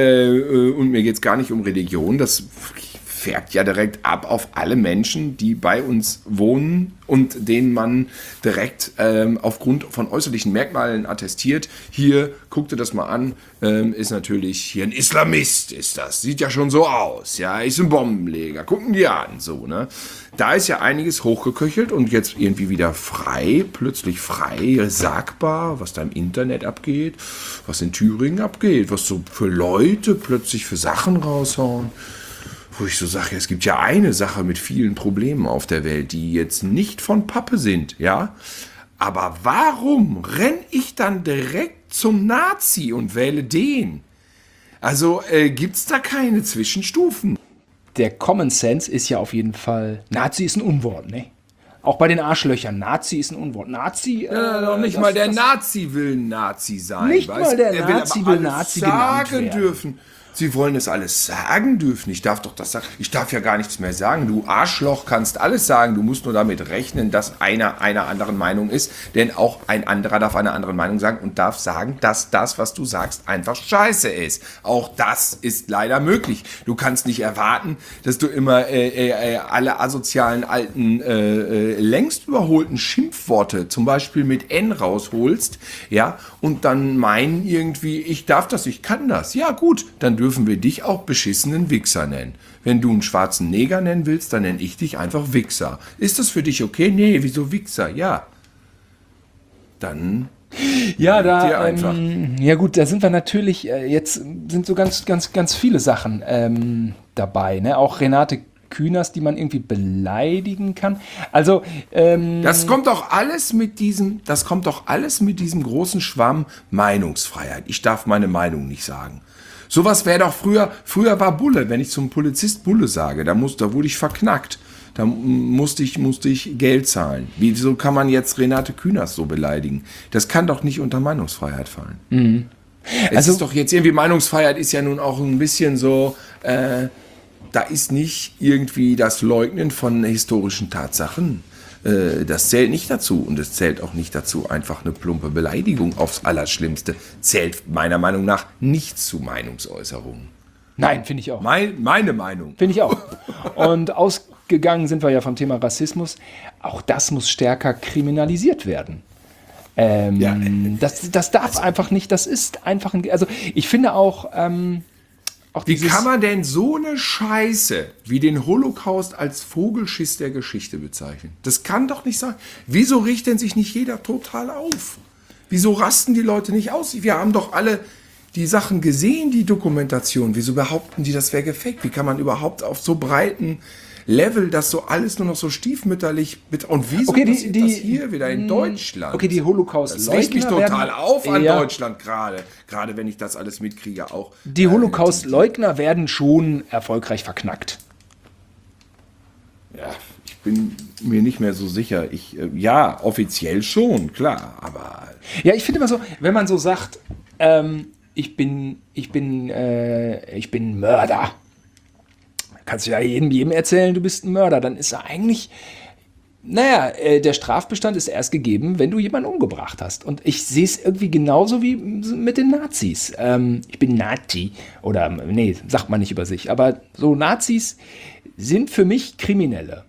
Und mir geht es gar nicht um Religion, das färbt ja direkt ab auf alle Menschen, die bei uns wohnen und denen man direkt aufgrund von äußerlichen Merkmalen attestiert. Hier, guck dir das mal an, ist natürlich hier ein Islamist, ist das. Sieht ja schon so aus, ja, ist ein Bombenleger, gucken die an, so, ne. Da ist ja einiges hochgeköchelt und jetzt irgendwie wieder frei, plötzlich frei, sagbar, was da im Internet abgeht, was in Thüringen abgeht, was so für Leute plötzlich für Sachen raushauen. Wo ich so sage, es gibt ja eine Sache mit vielen Problemen auf der Welt, die jetzt nicht von Pappe sind, ja. Aber warum renne ich dann direkt zum Nazi und wähle den? Also gibt's da keine Zwischenstufen? Der Common Sense ist ja auf jeden Fall, Nazi ist ein Unwort, ne? Auch bei den Arschlöchern, Nazi ist ein Unwort. Nazi, noch nicht mal der Nazi will ein Nazi sein. Nicht mal der Nazi will Nazi genannt sagen werden. dürfen. Sie wollen es alles sagen dürfen. Ich darf doch das sagen. Ich darf ja gar nichts mehr sagen. Du Arschloch kannst alles sagen. Du musst nur damit rechnen, dass einer anderen Meinung ist. Denn auch ein anderer darf einer anderen Meinung sagen und darf sagen, dass das, was du sagst, einfach scheiße ist. Auch das ist leider möglich. Du kannst nicht erwarten, dass du immer alle asozialen, alten, längst überholten Schimpfworte, zum Beispiel mit N rausholst, ja, und dann meinen irgendwie, ich darf das, ich kann das. Ja gut, dann dürfen wir dich auch beschissenen Wichser nennen. Wenn du einen schwarzen Neger nennen willst, dann nenne ich dich einfach Wichser. Ist das für dich okay? Nee, wieso Wichser? Ja. Dann ja, dir einfach. Ja gut, da sind wir natürlich, jetzt sind so ganz viele Sachen dabei, ne? Auch Renate Künast, die man irgendwie beleidigen kann. Also, das kommt doch alles mit diesem großen Schwamm Meinungsfreiheit. Ich darf meine Meinung nicht sagen. Sowas wäre doch früher war Bulle, wenn ich zum Polizist Bulle sage, da wurde ich verknackt. Da musste ich Geld zahlen. Wieso kann man jetzt Renate Künast so beleidigen? Das kann doch nicht unter Meinungsfreiheit fallen. Mhm. Es ist doch jetzt irgendwie, Meinungsfreiheit ist ja nun auch ein bisschen so, da ist nicht irgendwie das Leugnen von historischen Tatsachen. Das zählt nicht dazu und es zählt auch nicht dazu, einfach eine plumpe Beleidigung aufs Allerschlimmste. Zählt meiner Meinung nach nicht zu Meinungsäußerungen. Nein, finde ich auch. Meine Meinung. Finde ich auch. Und ausgegangen sind wir ja vom Thema Rassismus. Auch das muss stärker kriminalisiert werden. Das darf einfach nicht, das ist einfach also ich finde auch wie kann man denn so eine Scheiße wie den Holocaust als Vogelschiss der Geschichte bezeichnen? Das kann doch nicht sein. Wieso riecht denn sich nicht jeder total auf? Wieso rasten die Leute nicht aus? Wir haben doch alle die Sachen gesehen, die Dokumentation. Wieso behaupten die, das wäre gefaked? Wie kann man überhaupt auf so breiten Level das so alles nur noch so stiefmütterlich und wieso passiert das hier wieder in Deutschland? Okay, die Holocaust-Leugner das riecht mich total auf an Deutschland gerade wenn ich das alles mitkriege auch. Die Holocaust-Leugner werden schon erfolgreich verknackt. Ja, ich bin mir nicht mehr so sicher. Ja, offiziell schon, klar, aber ja, ich finde immer so, wenn man so sagt, ich bin Mörder. Kannst du ja jedem erzählen, du bist ein Mörder. Dann ist er eigentlich, der Strafbestand ist erst gegeben, wenn du jemanden umgebracht hast. Und ich sehe es irgendwie genauso wie mit den Nazis. Ich bin Nazi. Oder, nee, sagt man nicht über sich. Aber so Nazis sind für mich Kriminelle.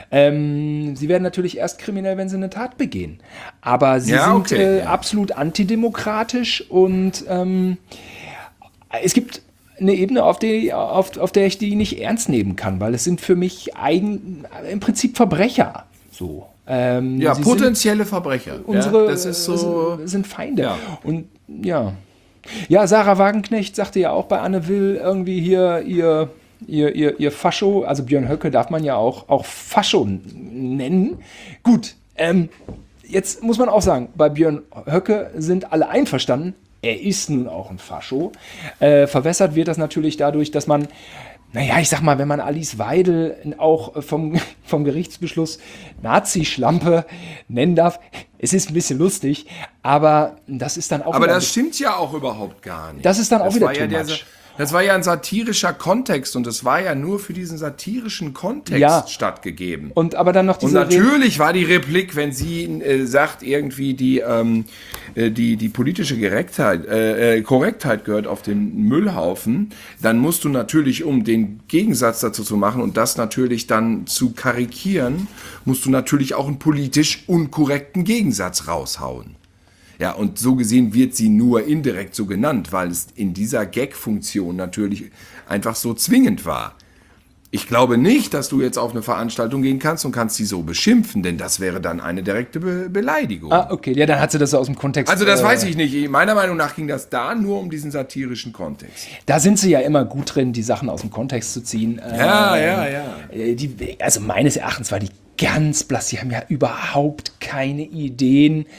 Sie werden natürlich erst kriminell, wenn sie eine Tat begehen. Aber sie Ja, sind okay, ja. absolut antidemokratisch und es gibt eine Ebene, auf der ich die nicht ernst nehmen kann, weil es sind für mich im Prinzip Verbrecher. So. Ja, Sie potenzielle Verbrecher. unsere Ja, das ist so. sind Feinde. Ja. Und ja. Ja, Sarah Wagenknecht sagte ja auch bei Anne Will irgendwie hier ihr Fascho, also Björn Höcke darf man ja auch Fascho nennen. Gut, jetzt muss man auch sagen, bei Björn Höcke sind alle einverstanden. Er ist nun auch ein Fascho. Verwässert wird das natürlich dadurch, dass man, naja, ich sag mal, wenn man Alice Weidel auch vom Gerichtsbeschluss Nazi-Schlampe nennen darf, es ist ein bisschen lustig, aber das ist dann auch Aber wieder, das stimmt ja auch überhaupt gar nicht. das ist dann auch wieder war ja too much. das war ja ein satirischer Kontext und es war ja nur für diesen satirischen Kontext Ja. stattgegeben. Und aber dann noch Und diese natürlich war die Replik, wenn sie sagt, irgendwie die politische Korrektheit gehört auf den Müllhaufen, dann musst du natürlich, um den Gegensatz dazu zu machen und das natürlich dann zu karikieren, musst du natürlich auch einen politisch unkorrekten Gegensatz raushauen. Ja, und so gesehen wird sie nur indirekt so genannt, weil es in dieser Gag-Funktion natürlich einfach so zwingend war. Ich glaube nicht, dass du jetzt auf eine Veranstaltung gehen kannst und kannst sie so beschimpfen, denn das wäre dann eine direkte Beleidigung. okay, ja, dann hat sie das so aus dem Kontext. Also das weiß ich nicht. Meiner Meinung nach ging das da nur um diesen satirischen Kontext. Da sind sie ja immer gut drin, die Sachen aus dem Kontext zu ziehen. Ja. Also meines Erachtens war die ganz blass. Die haben ja überhaupt keine Ideen.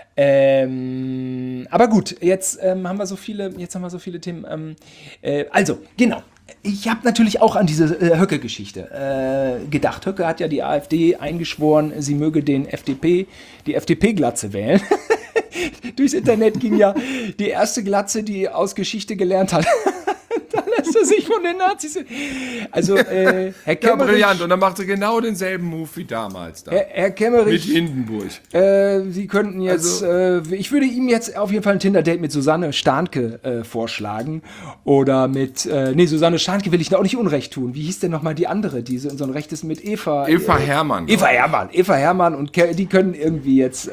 Aber gut, jetzt haben wir so viele Themen. Also, genau. Ich habe natürlich auch an diese Höcke-Geschichte gedacht. Höcke hat ja die AfD eingeschworen, sie möge die FDP-Glatze wählen. Durchs Internet ging ja die erste Glatze, die aus Geschichte gelernt hat. Da lässt er sich von den Nazis. Also, Herr Ja, Kemmerich, brillant. Und dann macht sie genau denselben Move wie damals da. Herr Mit Kemmerich, Hindenburg. Sie könnten jetzt, ich würde ihm jetzt auf jeden Fall ein Tinder-Date mit Susanne Starnke vorschlagen. Oder mit, Susanne Starnke will ich auch nicht Unrecht tun. Wie hieß denn nochmal die andere, die so ein Recht ist mit Eva? Eva Hermann. Eva Hermann und die können irgendwie jetzt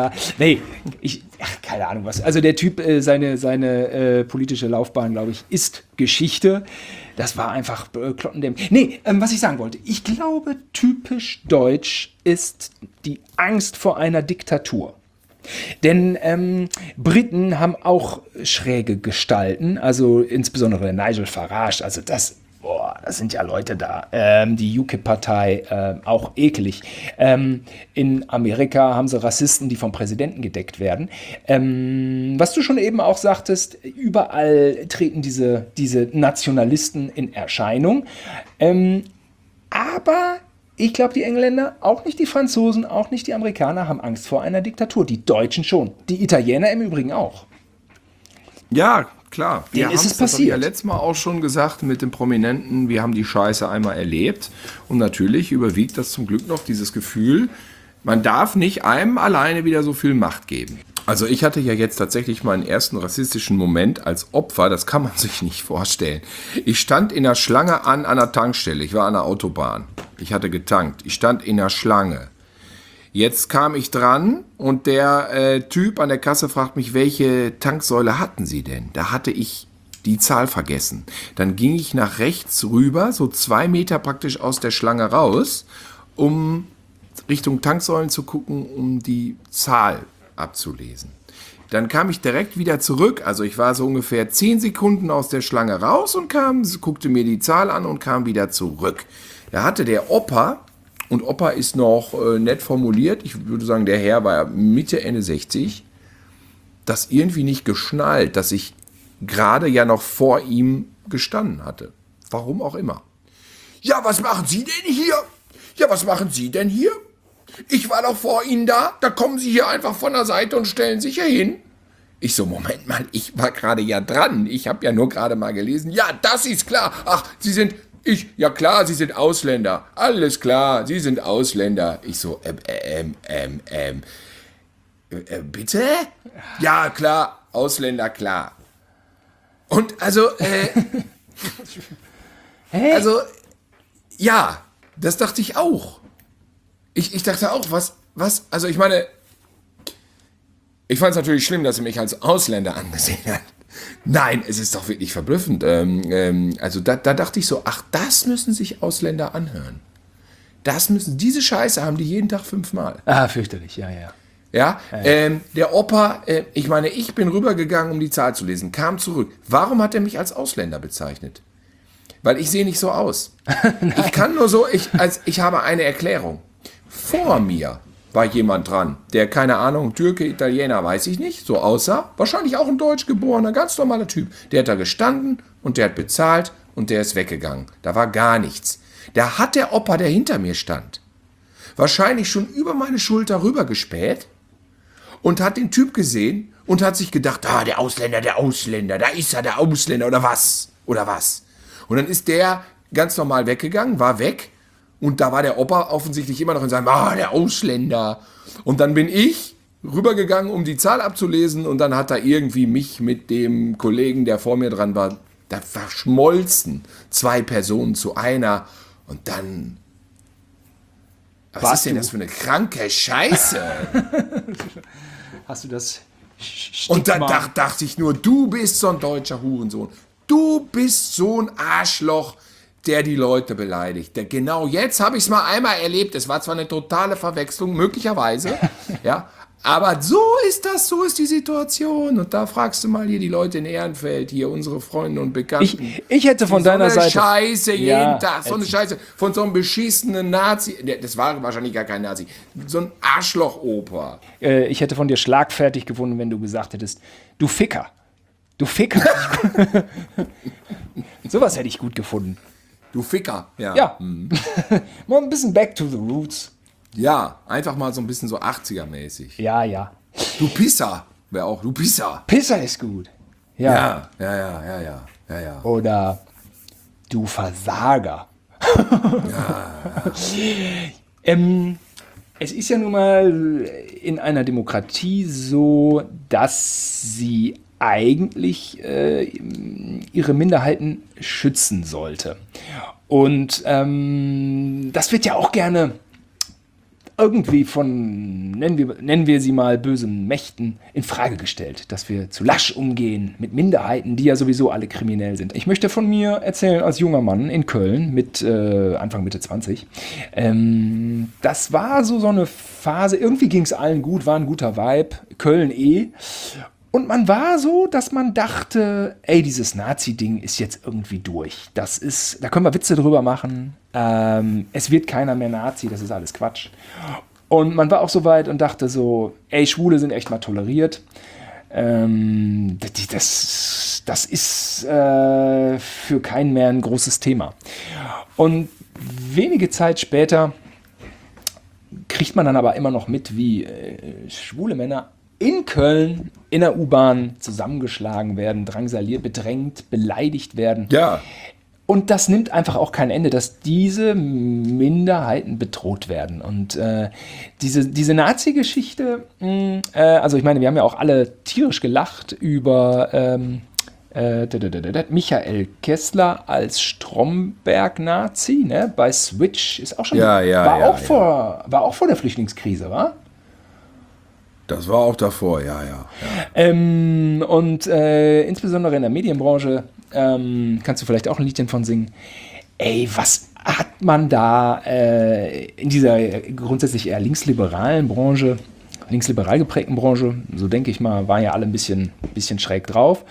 keine Ahnung was. Also der Typ, seine politische Laufbahn, glaube ich, ist Geschichte. Das war einfach klottendämmt. Was ich sagen wollte, ich glaube, typisch deutsch ist die Angst vor einer Diktatur. Denn Briten haben auch schräge Gestalten, also insbesondere Nigel Farage, also das sind ja Leute da, die UKIP-Partei, auch eklig. In Amerika haben sie Rassisten, die vom Präsidenten gedeckt werden. Was du schon eben auch sagtest, überall treten diese Nationalisten in Erscheinung. Aber ich glaube, die Engländer, auch nicht die Franzosen, auch nicht die Amerikaner haben Angst vor einer Diktatur. Die Deutschen schon. Die Italiener im Übrigen auch. Ja, klar. Denen ist es Das habe ich passiert. ja letztes Mal auch schon gesagt mit den Prominenten, wir haben die Scheiße einmal erlebt. Und natürlich überwiegt das zum Glück noch dieses Gefühl, man darf nicht einem alleine wieder so viel Macht geben. Also ich hatte ja jetzt tatsächlich meinen ersten rassistischen Moment als Opfer, das kann man sich nicht vorstellen. Ich stand in der Schlange an einer Tankstelle, ich war an der Autobahn, ich hatte getankt, ich stand in der Schlange. Jetzt kam ich dran und der Typ an der Kasse fragt mich, welche Tanksäule hatten Sie denn? Da hatte ich die Zahl vergessen. Dann ging ich nach rechts rüber, so 2 Meter praktisch aus der Schlange raus, um Richtung Tanksäulen zu gucken, um die Zahl abzulesen. Dann kam ich direkt wieder zurück, also ich war so ungefähr 10 Sekunden aus der Schlange raus und guckte mir die Zahl an und kam wieder zurück. Da hatte der Opa, und Opa ist noch nett formuliert, ich würde sagen, der Herr war Mitte, Ende 60, das irgendwie nicht geschnallt, dass ich gerade ja noch vor ihm gestanden hatte. Warum auch immer. Ja, was machen Sie denn hier? Ja, was machen Sie denn hier? Ich war doch vor Ihnen da, da kommen Sie hier einfach von der Seite und stellen sich hier hin. Ich so, Moment mal, ich war gerade ja dran, ich habe ja nur gerade mal gelesen. Ja, das ist klar. Ach, Sie sind... ja klar, Sie sind Ausländer. Alles klar, Sie sind Ausländer. Ich so, bitte? Ja, klar, Ausländer, klar. Und also, ja, das dachte ich auch. Ich dachte auch, also ich meine, ich fand es natürlich schlimm, dass er mich als Ausländer angesehen hat. Nein, es ist doch wirklich verblüffend. Also da dachte ich so, ach, das müssen sich Ausländer anhören. Diese Scheiße haben die jeden Tag 5-mal. Ah, fürchterlich, ja. Ja, der Opa, ich meine, ich bin rübergegangen, um die Zahl zu lesen, kam zurück. Warum hat er mich als Ausländer bezeichnet? Weil ich sehe nicht so aus. Ich kann nur so, ich habe eine Erklärung. Vor mir war jemand dran, der, keine Ahnung, Türke, Italiener, weiß ich nicht, so aussah. Wahrscheinlich auch ein deutsch geborener, ganz normaler Typ. Der hat da gestanden und der hat bezahlt und der ist weggegangen. Da war gar nichts. Da hat der Opa, der hinter mir stand, wahrscheinlich schon über meine Schulter rübergespäht und hat den Typ gesehen und hat sich gedacht, der Ausländer, da ist er, der Ausländer, oder was? Und dann ist der ganz normal weggegangen, war weg. Und da war der Opa offensichtlich immer noch in seinem, der Ausländer. Und dann bin ich rübergegangen, um die Zahl abzulesen. Und dann hat er irgendwie mich mit dem Kollegen, der vor mir dran war, da verschmolzen 2 Personen zu einer. Und dann, was ist denn das für eine kranke Scheiße? Hast du das Stigma? Und dann dachte ich nur, du bist so ein deutscher Hurensohn. Du bist so ein Arschloch, der die Leute beleidigt. Genau jetzt habe ich es mal einmal erlebt. Es war zwar eine totale Verwechslung, möglicherweise, ja, aber so ist die Situation. Und da fragst du mal hier die Leute in Ehrenfeld, hier unsere Freunde und Bekannten. Ich hätte von deiner Seite... So eine Scheiße jeden Tag, so eine Scheiße von so einem beschissenen Nazi, das war wahrscheinlich gar kein Nazi, so ein Arschloch-Opa. Ich hätte von dir schlagfertig gefunden, wenn du gesagt hättest, du Ficker. Du Ficker. Sowas hätte ich gut gefunden. Du Ficker. Ja. Mal ein bisschen back to the roots. Ja, einfach mal so ein bisschen so 80er-mäßig. Ja. Du Pisser. Wäre auch, du Pisser. Pisser ist gut. Ja. Oder du Versager. Ja. Es ist ja nun mal in einer Demokratie so, dass sie eigentlich ihre Minderheiten schützen sollte. Und das wird ja auch gerne irgendwie von, nennen wir sie mal, bösen Mächten in Frage gestellt, dass wir zu lasch umgehen mit Minderheiten, die ja sowieso alle kriminell sind. Ich möchte von mir erzählen, als junger Mann in Köln mit Anfang Mitte 20, das war so eine Phase, irgendwie ging es allen gut, war ein guter Vibe, Köln Und man war so, dass man dachte, ey, dieses Nazi-Ding ist jetzt irgendwie durch. Da können wir Witze drüber machen. Es wird keiner mehr Nazi, das ist alles Quatsch. Und man war auch so weit und dachte so, ey, Schwule sind echt mal toleriert. Das ist für keinen mehr ein großes Thema. Und wenige Zeit später kriegt man dann aber immer noch mit, wie schwule Männer in Köln in der U-Bahn zusammengeschlagen werden, drangsaliert, bedrängt, beleidigt werden. Ja. Und das nimmt einfach auch kein Ende, dass diese Minderheiten bedroht werden. Und diese Nazi-Geschichte, also ich meine, wir haben ja auch alle tierisch gelacht über Michael Kessler als Stromberg-Nazi, ne? Bei Switch ist auch schon, war auch vor der Flüchtlingskrise, war? Das war auch davor, ja. Und insbesondere in der Medienbranche kannst du vielleicht auch ein Liedchen von singen. Ey, was hat man da in dieser grundsätzlich eher linksliberalen Branche, linksliberal geprägten Branche, so denke ich mal, waren ja alle ein bisschen schräg drauf.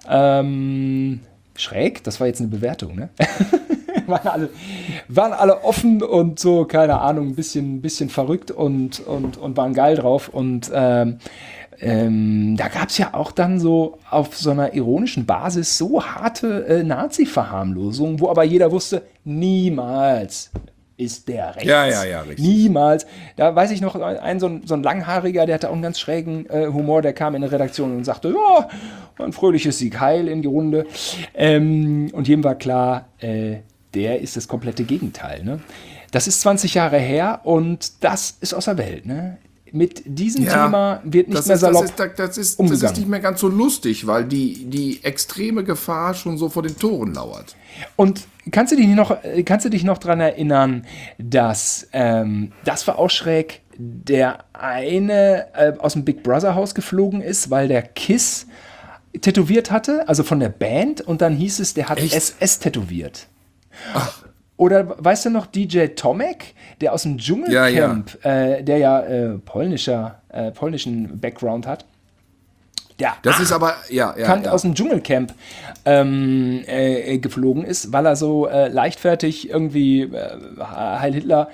Schräg? Das war jetzt eine Bewertung, ne? waren alle offen und so, keine Ahnung, ein bisschen verrückt und waren geil drauf. Und da gab es ja auch dann so auf so einer ironischen Basis so harte Nazi-Verharmlosungen, wo aber jeder wusste, niemals ist der rechts. Ja, richtig. Niemals. Da weiß ich noch, so ein Langhaariger, der hatte auch einen ganz schrägen Humor, der kam in eine Redaktion und sagte, ja, ein fröhliches Sieg Heil in die Runde. Und jedem war klar, der ist das komplette Gegenteil. Ne? Das ist 20 Jahre her und das ist aus der Welt. Ne? mit diesem Thema wird nicht mehr salopp das ist nicht mehr ganz so lustig, weil die extreme Gefahr schon so vor den Toren lauert. Und kannst du dich noch daran erinnern, dass das war auch schräg, der eine aus dem Big Brother Haus geflogen ist, weil der Kiss tätowiert hatte, also von der Band, und dann hieß es, der hat SS tätowiert. Ach. Oder weißt du noch DJ Tomek, der aus dem Dschungelcamp, der ja polnischen Background hat? Das ist aber, aus dem Dschungelcamp geflogen ist, weil er so leichtfertig irgendwie Heil Hitler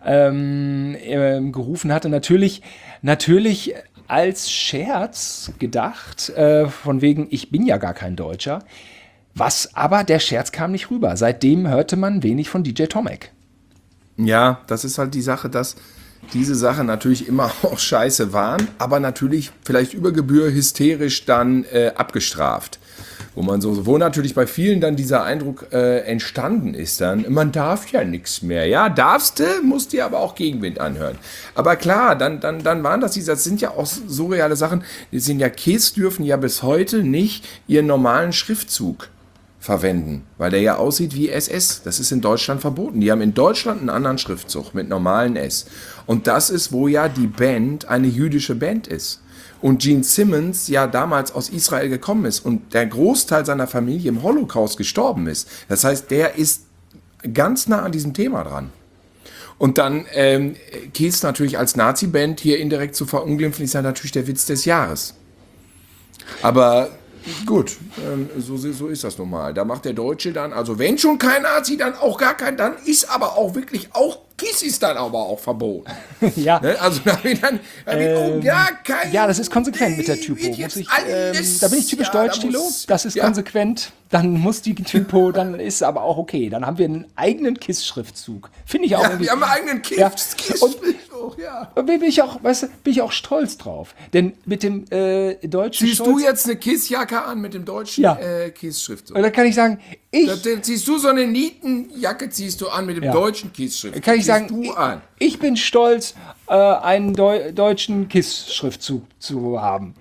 gerufen hatte. Natürlich als Scherz gedacht, von wegen, ich bin ja gar kein Deutscher. Aber der Scherz kam nicht rüber. Seitdem hörte man wenig von DJ Tomek. Ja, das ist halt die Sache, dass diese Sachen natürlich immer auch scheiße waren, aber natürlich vielleicht über Gebühr hysterisch dann abgestraft. Wo natürlich bei vielen dann dieser Eindruck entstanden ist, dann, man darf ja nichts mehr. Ja, darfst du, musst dir aber auch Gegenwind anhören. Aber klar, dann waren das sind ja auch surreale Sachen. Kiss dürfen ja bis heute nicht ihren normalen Schriftzug verwenden, weil der ja aussieht wie SS. Das ist in Deutschland verboten. Die haben in Deutschland einen anderen Schriftzug mit normalen S. Und das ist, wo ja die Band eine jüdische Band ist. Und Gene Simmons ja damals aus Israel gekommen ist und der Großteil seiner Familie im Holocaust gestorben ist. Das heißt, der ist ganz nah an diesem Thema dran. Und dann Kiss natürlich als Nazi-Band hier indirekt zu verunglimpfen, ist ja natürlich der Witz des Jahres. Aber gut, so ist das nun mal. Da macht der Deutsche dann, also wenn schon kein Nazi, dann auch gar kein, dann ist aber auch wirklich, auch Kiss ist dann aber auch verboten. Ja. Ne? Also dann ja, das ist konsequent mit der Typo. Da bin ich typisch deutsch, Thilo. Das ist konsequent. Dann muss die Typo, dann ist aber auch okay. Dann haben wir einen eigenen Kiss-Schriftzug. Finde ich auch irgendwie. Wir haben einen eigenen Kiss-Schriftzug, Und bin ich auch stolz drauf. Denn mit dem deutschen Ziehst du jetzt eine Kiss-Jacke an mit dem deutschen Kiss-Schriftzug? Und dann kann ich sagen, ziehst du so eine Nietenjacke an mit dem deutschen Kiss-Schriftzug? Kann ich sagen, ich bin stolz, einen deutschen Kiss-Schriftzug zu haben.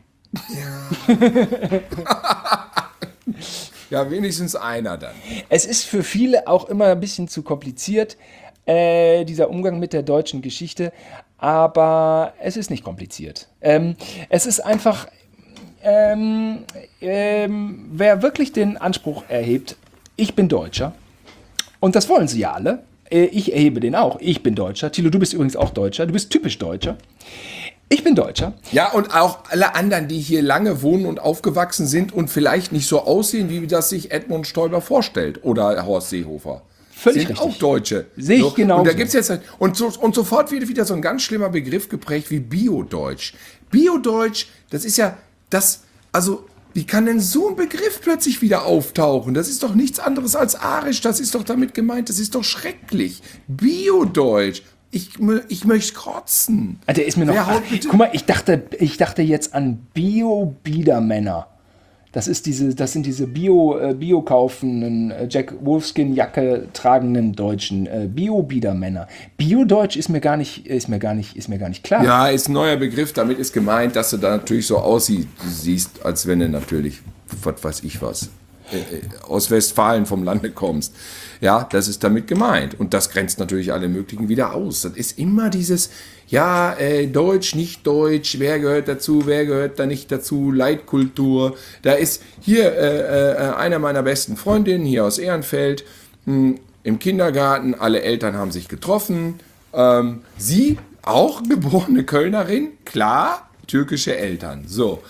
Ja, wenigstens einer dann. Es ist für viele auch immer ein bisschen zu kompliziert, dieser Umgang mit der deutschen Geschichte, aber es ist nicht kompliziert. Es ist einfach, wer wirklich den Anspruch erhebt, ich bin Deutscher, und das wollen sie ja alle, ich erhebe den auch, ich bin Deutscher. Thilo, du bist übrigens auch Deutscher, du bist typisch Deutscher. Ich bin Deutscher. Ja, und auch alle anderen, die hier lange wohnen und aufgewachsen sind und vielleicht nicht so aussehen, wie das sich Edmund Stoiber vorstellt oder Horst Seehofer. Völlig sind richtig. Auch Deutsche. Sehe ich genau. Und da gibt's jetzt und sofort wird wieder so ein ganz schlimmer Begriff geprägt wie Biodeutsch. Biodeutsch, das ist ja das, also wie kann denn so ein Begriff plötzlich wieder auftauchen? Das ist doch nichts anderes als arisch, das ist doch damit gemeint, das ist doch schrecklich. Biodeutsch. Ich möchte kotzen. Der ist mir noch. Guck mal, ich dachte jetzt an Bio-Biedermänner. Das sind diese Bio-kaufenden, Jack Wolfskin-Jacke tragenden Deutschen, Bio-Biedermänner. Biodeutsch ist mir gar nicht klar. Ja, ist ein neuer Begriff. Damit ist gemeint, dass du da natürlich so aussiehst, als wenn du natürlich, was weiß ich was, aus Westfalen vom Lande kommst. Ja, das ist damit gemeint. Und das grenzt natürlich alle möglichen wieder aus. Das ist immer dieses, Deutsch, nicht Deutsch, wer gehört dazu, wer gehört da nicht dazu, Leitkultur. Da ist hier einer meiner besten Freundinnen, hier aus Ehrenfeld, im Kindergarten, alle Eltern haben sich getroffen. Sie, auch geborene Kölnerin, klar, türkische Eltern. So,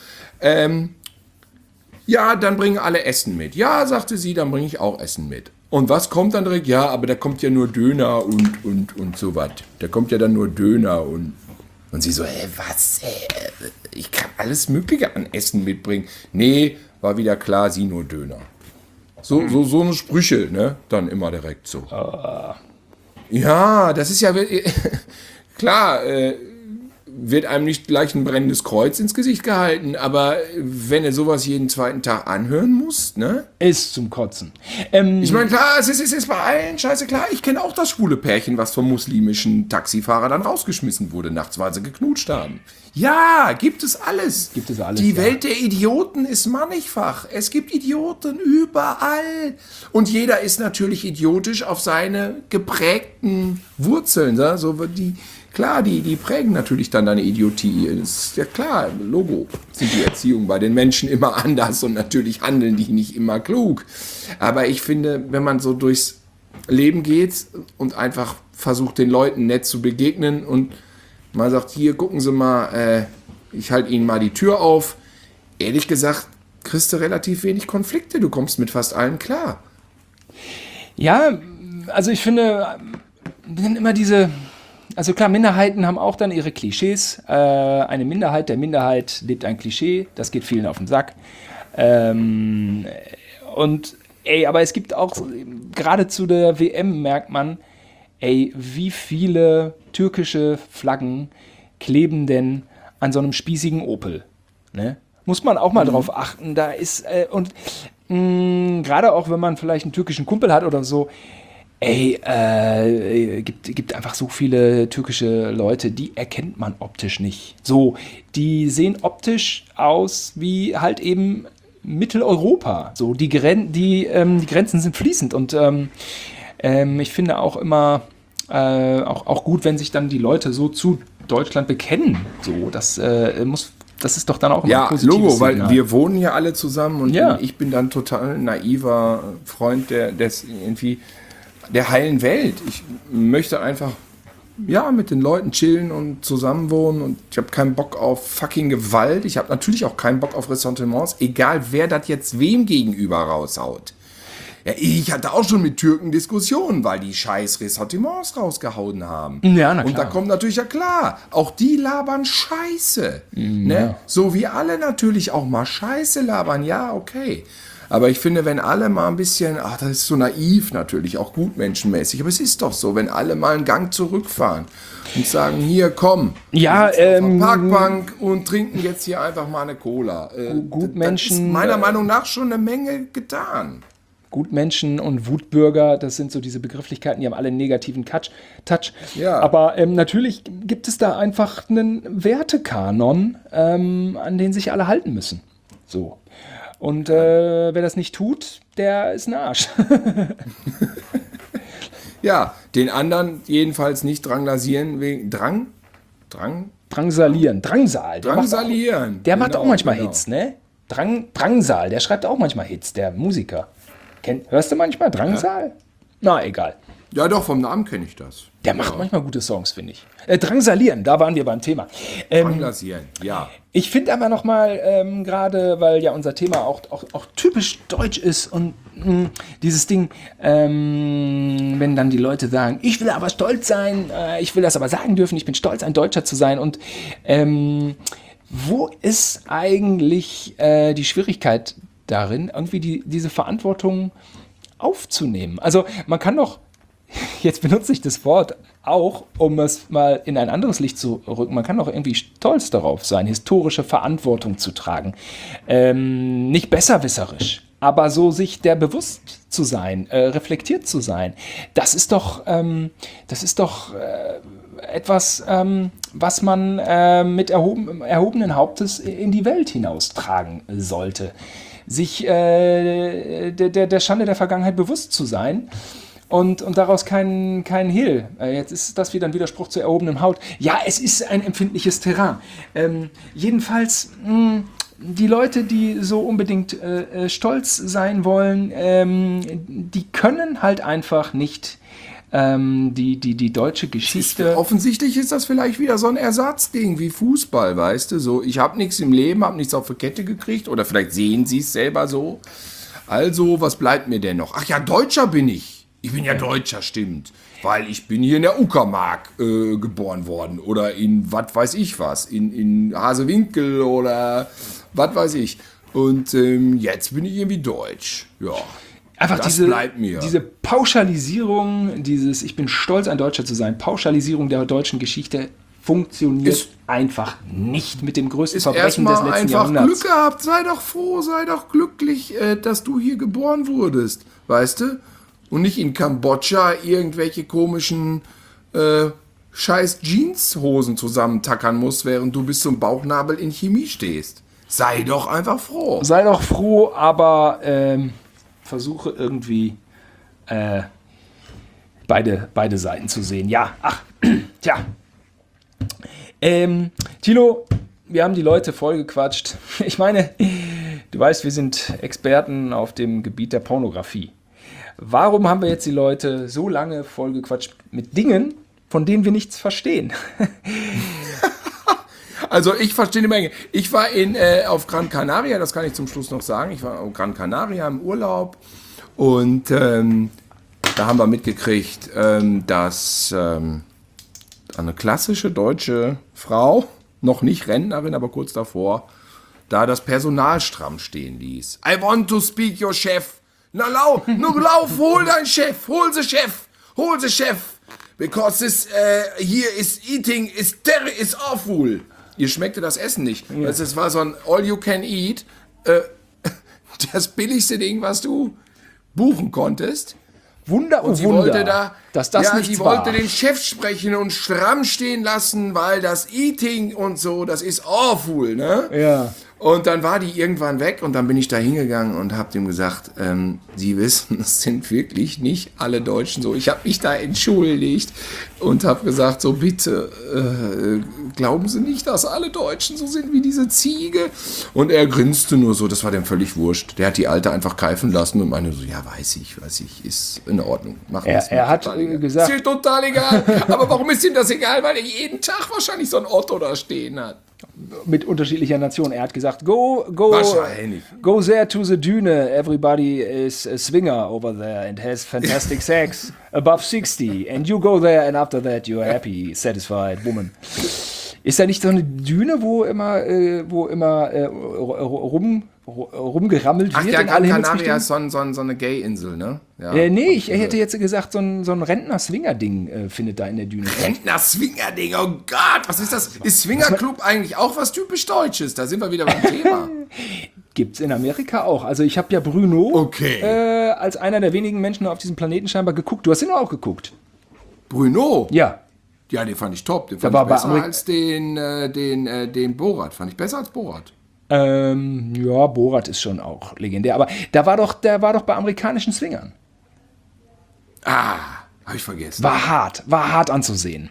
ja, dann bringen alle Essen mit. Ja, sagte sie, dann bringe ich auch Essen mit. Und was kommt dann direkt? Ja, aber da kommt ja nur Döner und so was. Da kommt ja dann nur Döner und sie so, was? Ich kann alles Mögliche an Essen mitbringen. Nee, war wieder klar, sie nur Döner. So eine Sprüche, ne? Dann immer direkt so. Ja, das ist ja klar, wird einem nicht gleich ein brennendes Kreuz ins Gesicht gehalten, aber wenn du sowas jeden zweiten Tag anhören musst, ne? Ist zum Kotzen. Ich meine, klar, es ist bei allen scheiße klar. Ich kenne auch das schwule Pärchen, was vom muslimischen Taxifahrer dann rausgeschmissen wurde, nachts, weil sie geknutscht haben. Ja, gibt es alles. Gibt es alles, Die ja. Welt der Idioten ist mannigfach. Es gibt Idioten überall. Und jeder ist natürlich idiotisch auf seine geprägten Wurzeln. Ne? So wird die prägen natürlich dann deine Idiotie. Ist ja klar, Logo. Sind die Erziehung bei den Menschen immer anders und natürlich handeln die nicht immer klug. Aber ich finde, wenn man so durchs Leben geht und einfach versucht, den Leuten nett zu begegnen und man sagt, hier, gucken Sie mal, ich halte Ihnen mal die Tür auf. Ehrlich gesagt, kriegst du relativ wenig Konflikte. Du kommst mit fast allen klar. Ja, also ich finde, immer diese, also klar, Minderheiten haben auch dann ihre Klischees. Eine Minderheit der Minderheit lebt ein Klischee, das geht vielen auf den Sack. Aber es gibt auch, gerade zu der WM merkt man, wie viele türkische Flaggen kleben denn an so einem spießigen Opel? Ne? Muss man auch mal drauf achten. Da ist, gerade auch wenn man vielleicht einen türkischen Kumpel hat oder so, gibt einfach so viele türkische Leute, die erkennt man optisch nicht. So, die sehen optisch aus wie halt eben Mitteleuropa. So, die Grenzen sind fließend und ich finde auch immer auch gut, wenn sich dann die Leute so zu Deutschland bekennen. So, das ist doch dann auch immer ein positives Logo, weil Signal. wir wohnen hier alle zusammen und Ja. ich bin dann total naiver Freund der heilen Welt. Ich möchte einfach mit den Leuten chillen und zusammenwohnen und ich habe keinen Bock auf fucking Gewalt. Ich habe natürlich auch keinen Bock auf Ressentiments, egal wer das jetzt wem gegenüber raushaut. Ja, ich hatte auch schon mit Türken Diskussionen, weil die scheiß Ressentiments rausgehauen haben. Ja, na und da klar. kommt natürlich ja klar, auch die labern Scheiße. Ne? So wie alle natürlich auch mal Scheiße labern, ja, okay. Aber ich finde, wenn alle mal ein bisschen, das ist so naiv natürlich, auch gutmenschenmäßig, aber es ist doch so, wenn alle mal einen Gang zurückfahren und sagen, hier, komm, Ja, wir sitzen auf der Parkbank und trinken jetzt hier einfach mal eine Cola. Gutmenschen, das ist meiner Meinung nach schon eine Menge getan. Gutmenschen und Wutbürger, das sind so diese Begrifflichkeiten, die haben alle einen negativen Touch. Ja. Aber natürlich gibt es da einfach einen Wertekanon, an den sich alle halten müssen. So. Und wer das nicht tut, der ist ein Arsch. Ja, den anderen jedenfalls nicht drangsalieren wegen Drangsalieren, Drangsal. Drangsalieren. Der macht auch Genau, manchmal genau. Hits, ne? Drangsal, der schreibt auch manchmal Hits, der Musiker. Hörst du manchmal Drangsal? Na, egal. Ja, doch, vom Namen kenne ich das. Der macht manchmal gute Songs, finde ich. Drangsalieren, da waren wir beim Thema. Drangsalieren, ja. Ich finde aber noch mal, gerade weil ja unser Thema auch typisch deutsch ist und dieses Ding, wenn dann die Leute sagen, ich will aber stolz sein, ich will das aber sagen dürfen, ich bin stolz, ein Deutscher zu sein und wo ist eigentlich die Schwierigkeit darin, irgendwie diese Verantwortung aufzunehmen? Also man kann doch, jetzt benutze ich das Wort auch, um es mal in ein anderes Licht zu rücken, man kann doch irgendwie stolz darauf sein, historische Verantwortung zu tragen. Nicht besserwisserisch, aber so sich der bewusst zu sein, reflektiert zu sein. Das ist doch etwas, was man mit erhobenen Hauptes in die Welt hinaustragen sollte. Sich der Schande der Vergangenheit bewusst zu sein und daraus kein Hehl. Jetzt ist das wieder ein Widerspruch zu erhobenem Haut. Ja, es ist ein empfindliches Terrain. Jedenfalls, die Leute, die so unbedingt stolz sein wollen, die können halt einfach nicht die deutsche Geschichte. Offensichtlich ist das vielleicht wieder so ein Ersatzding wie Fußball, weißt du? So, ich habe nichts im Leben, habe nichts auf die Kette gekriegt oder vielleicht sehen sie es selber so. Also, was bleibt mir denn noch? Ach ja, Deutscher bin ich. Ich bin ja Deutscher, stimmt. Weil ich bin hier in der Uckermark geboren worden oder in was weiß ich was, in Hasewinkel oder was weiß ich. Und jetzt bin ich irgendwie deutsch. Ja. Einfach das bleibt mir. diese Pauschalisierung, ich bin stolz, ein Deutscher zu sein, Pauschalisierung der deutschen Geschichte, funktioniert einfach nicht mit dem größten Verbrechen des Erstmal letzten einfach Jahrhunderts. Glück gehabt, sei doch froh, sei doch glücklich, dass du hier geboren wurdest, weißt du? Und nicht in Kambodscha irgendwelche komischen scheiß Jeanshosen zusammentackern musst, während du bis zum Bauchnabel in Chemie stehst. Sei doch einfach froh. Sei doch froh, aber versuche irgendwie beide Seiten zu sehen. Ja, tja. Thilo, wir haben die Leute vollgequatscht. Ich meine, du weißt, wir sind Experten auf dem Gebiet der Pornografie. Warum haben wir jetzt die Leute so lange vollgequatscht mit Dingen, von denen wir nichts verstehen? Also ich verstehe eine Menge. Ich war auf Gran Canaria, das kann ich zum Schluss noch sagen. Ich war auf Gran Canaria im Urlaub und da haben wir mitgekriegt, dass eine klassische deutsche Frau, noch nicht Rentnerin, aber kurz davor, da das Personal stramm stehen ließ. I want to speak your chef. Na lauf, hol dein Chef, hol the Chef. Because this here is eating is awful. Ihr schmeckte das Essen nicht. Ja. Das war so ein All You Can Eat. Das billigste Ding, was du buchen konntest. Wunder und sie Wunder, wollte da, dass das ja, nichts sie war. wollte den Chef sprechen und stramm stehen lassen, weil das Eating und so, das ist awful, ne? Ja. Und dann war die irgendwann weg und dann bin ich da hingegangen und habe dem gesagt, Sie wissen, es sind wirklich nicht alle Deutschen so. Ich habe mich da entschuldigt und habe gesagt, so bitte, glauben Sie nicht, dass alle Deutschen so sind wie diese Ziege? Und er grinste nur so, das war dem völlig wurscht. Der hat die Alte einfach keifen lassen und meinte so, ja, weiß ich, ist in Ordnung. Er hat gesagt... Ist dir total egal. Aber warum ist ihm das egal? Weil er jeden Tag wahrscheinlich so ein Otto da stehen hat. Mit unterschiedlicher Nation. Er hat gesagt, go there to the Düne. Everybody is a swinger over there and has fantastic sex above 60. And you go there and after that you're happy, satisfied woman. Ist da nicht so eine Düne, wo immer rumgerammelt wird? Ach ja, in alle Gran Canaria Himmelsrichtungen? ist so eine Gay-Insel, ne? Ja, nee, ich hätte jetzt gesagt, so ein Rentner-Swinger-Ding findet da in der Düne statt. Rentner-Swinger-Ding, oh Gott, was ist das? Ist Swingerclub eigentlich auch was typisch Deutsches? Da sind wir wieder beim Thema. Gibt's in Amerika auch. Also ich habe ja Bruno als einer der wenigen Menschen auf diesem Planeten scheinbar geguckt. Du hast ihn auch geguckt. Bruno? Ja. Ja, den fand ich top. Den fand ich besser als den Borat. Fand ich besser als Borat. Ja, Borat ist schon auch legendär. Aber der war doch bei amerikanischen Swingern. Ah, habe ich vergessen. War hart anzusehen.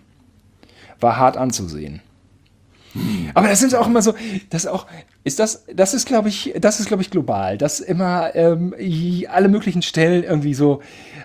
Aber das sind auch immer so, das ist glaube ich global, dass immer alle möglichen Stellen irgendwie so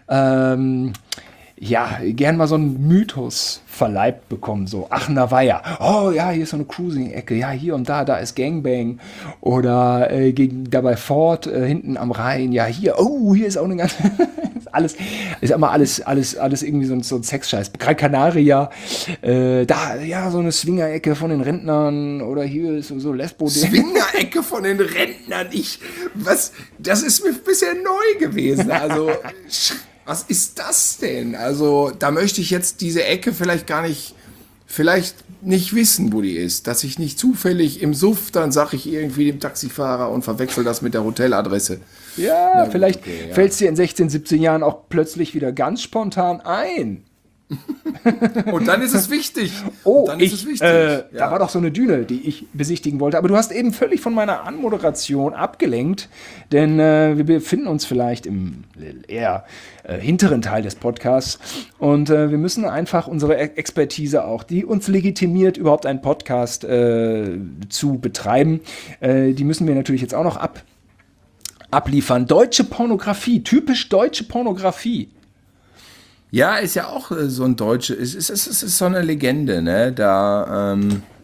gern mal so einen Mythos verleibt bekommen, so Aachener Weiher. Oh ja, hier ist so eine Cruising-Ecke, ja, hier und da ist Gangbang. Oder dabei Ford, hinten am Rhein, ja, hier ist auch eine ganze, ist immer alles irgendwie so ein Sexscheiß. Gran Canaria, so eine Swinger-Ecke von den Rentnern, oder hier ist so Lesbo. Swinger-Ecke von den Rentnern, das ist mir bisher neu gewesen, also... Was ist das denn? Also, da möchte ich jetzt diese Ecke vielleicht nicht wissen, wo die ist. Dass ich nicht zufällig im Suff, dann sage ich irgendwie dem Taxifahrer und verwechsel das mit der Hoteladresse. Ja, vielleicht fällt es dir in 16, 17 Jahren auch plötzlich wieder ganz spontan ein. Und dann ist es wichtig. Da war doch so eine Düne, die ich besichtigen wollte. Aber du hast eben völlig von meiner Anmoderation abgelenkt, denn wir befinden uns vielleicht im eher hinteren Teil des Podcasts und wir müssen einfach unsere Expertise auch, die uns legitimiert, überhaupt einen Podcast zu betreiben, die müssen wir natürlich jetzt auch noch abliefern. Deutsche Pornografie, typisch deutsche Pornografie. Ja, ist ja auch so ein Deutsche, es ist so eine Legende, ne? Da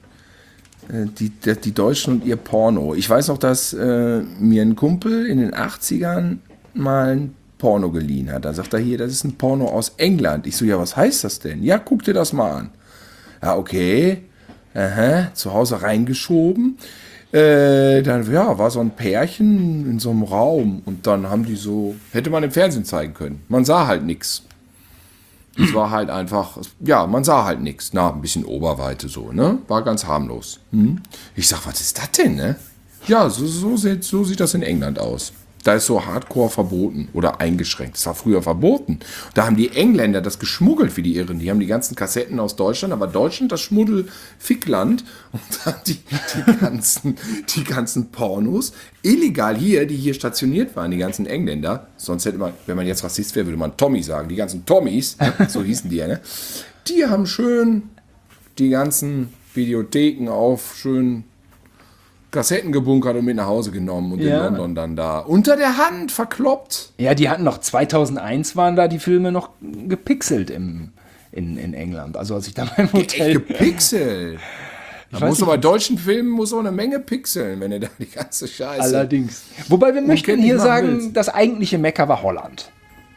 die Deutschen und ihr Porno. Ich weiß noch, dass mir ein Kumpel in den 80ern mal ein Porno geliehen hat. Da sagt er hier, das ist ein Porno aus England. Ich so, ja, was heißt das denn? Ja, guck dir das mal an. Ja, okay. Zu Hause reingeschoben. Dann war so ein Pärchen in so einem Raum und dann haben die so, hätte man im Fernsehen zeigen können. Man sah halt nichts. Es war halt einfach, ja, man sah halt nichts. Na, ein bisschen Oberweite so, ne? War ganz harmlos. Ich sag, was ist das denn, ne? Ja, so sieht das in England aus. Da ist so Hardcore verboten oder eingeschränkt. Das war früher verboten. Da haben die Engländer das geschmuggelt wie die Irren. Die haben die ganzen Kassetten aus Deutschland, aber Deutschland das Schmuddel-Fickland und dann die ganzen Pornos illegal hier, die hier stationiert waren, die ganzen Engländer. Sonst hätte man, wenn man jetzt Rassist wäre, würde man Tommy sagen. Die ganzen Tommys, so hießen die ja, ne? Die haben schön die ganzen Videotheken auf schön Kassetten gebunkert und mit nach Hause genommen und in London dann da unter der Hand verkloppt. Ja, die hatten noch 2001 waren da die Filme noch gepixelt in England. Also als ich da beim Hotel... Echt gepixelt? Da muss aber bei deutschen Filmen muss auch eine Menge pixeln, wenn er da die ganze Scheiße... Allerdings. Wobei wir möchten hier sagen, das eigentliche Mecker war Holland.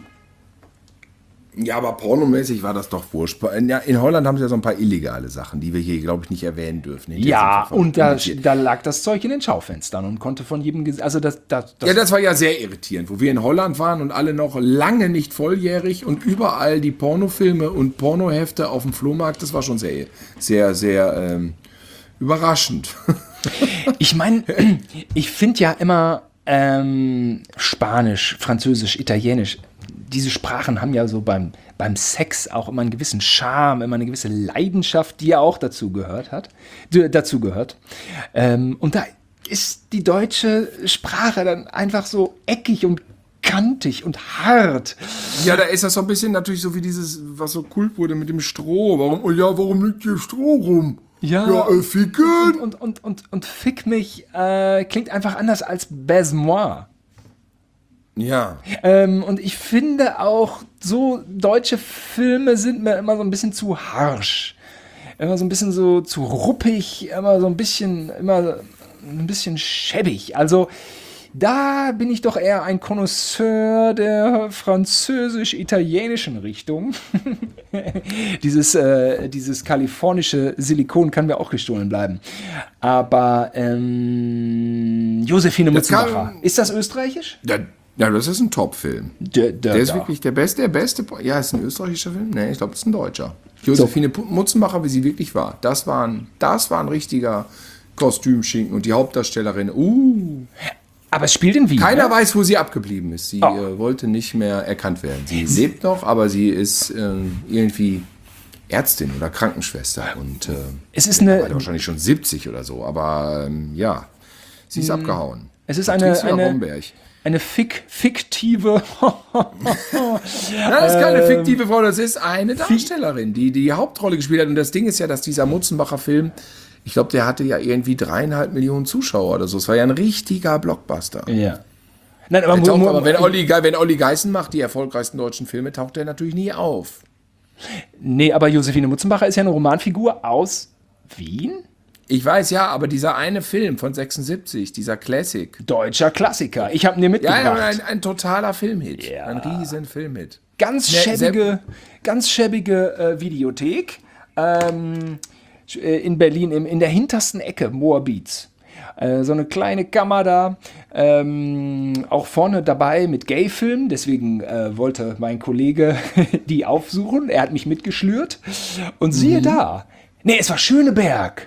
Ja, aber pornomäßig war das doch wurscht. Ja, in Holland haben sie ja so ein paar illegale Sachen, die wir hier, glaube ich, nicht erwähnen dürfen. Ja, und da lag das Zeug in den Schaufenstern und konnte von jedem... Also das ja, das war ja sehr irritierend, wo wir in Holland waren und alle noch lange nicht volljährig und überall die Pornofilme und Pornohefte auf dem Flohmarkt, das war schon sehr, sehr, sehr überraschend. Ich meine, ich finde ja immer Spanisch, Französisch, Italienisch, diese Sprachen haben ja so beim Sex auch immer einen gewissen Charme, immer eine gewisse Leidenschaft, die ja auch dazu gehört. Und da ist die deutsche Sprache dann einfach so eckig und kantig und hart. Ja, da ist das so ein bisschen natürlich so wie dieses, was so kult wurde mit dem Stroh. Warum liegt hier Stroh rum? Ja, ficken. Und fick mich klingt einfach anders als baise-moi. Ja. Und ich finde auch, so deutsche Filme sind mir immer so ein bisschen zu harsch. Immer so ein bisschen so zu ruppig, immer ein bisschen schäbig. Also da bin ich doch eher ein Connoisseur der französisch-italienischen Richtung. Dieses kalifornische Silikon kann mir auch gestohlen bleiben. Aber Josephine Mutzenbacher, ist das österreichisch? Ja, das ist ein Top-Film. Der ist wirklich der beste. Ja, ist ein österreichischer Film? Nee, ich glaube, es ist ein deutscher. Josephine Mutzenbacher, wie sie wirklich war. Das war ein richtiger Kostümschinken. Und die Hauptdarstellerin, Aber es spielt in Wien. Keiner weiß, wo sie abgeblieben ist. Sie wollte nicht mehr erkannt werden. Sie lebt noch, aber sie ist irgendwie Ärztin oder Krankenschwester. Und es ist wahrscheinlich schon 70 oder so. Aber ja, sie ist abgehauen. Es ist eine fiktive... Nein, das ist keine fiktive Frau, das ist eine Darstellerin, die die Hauptrolle gespielt hat. Und das Ding ist ja, dass dieser Mutzenbacher Film, ich glaube, der hatte ja irgendwie 3,5 Millionen Zuschauer oder so. Es war ja ein richtiger Blockbuster. Ja. Nein, aber wenn Olli Geißen macht die erfolgreichsten deutschen Filme, taucht der natürlich nie auf. Nee, aber Josephine Mutzenbacher ist ja eine Romanfigur aus Wien? Ich weiß, ja, aber dieser eine Film von 76, dieser Classic. Deutscher Klassiker. Ich habe ihn dir mitgebracht. Ja, ein totaler Filmhit. Ja. Ein riesen Filmhit. Ganz schäbige Videothek in Berlin, in der hintersten Ecke, Moabit. So eine kleine Kammer da, auch vorne dabei mit Gay-Filmen, deswegen wollte mein Kollege die aufsuchen, er hat mich mitgeschlürt und siehe da, es war Schöneberg.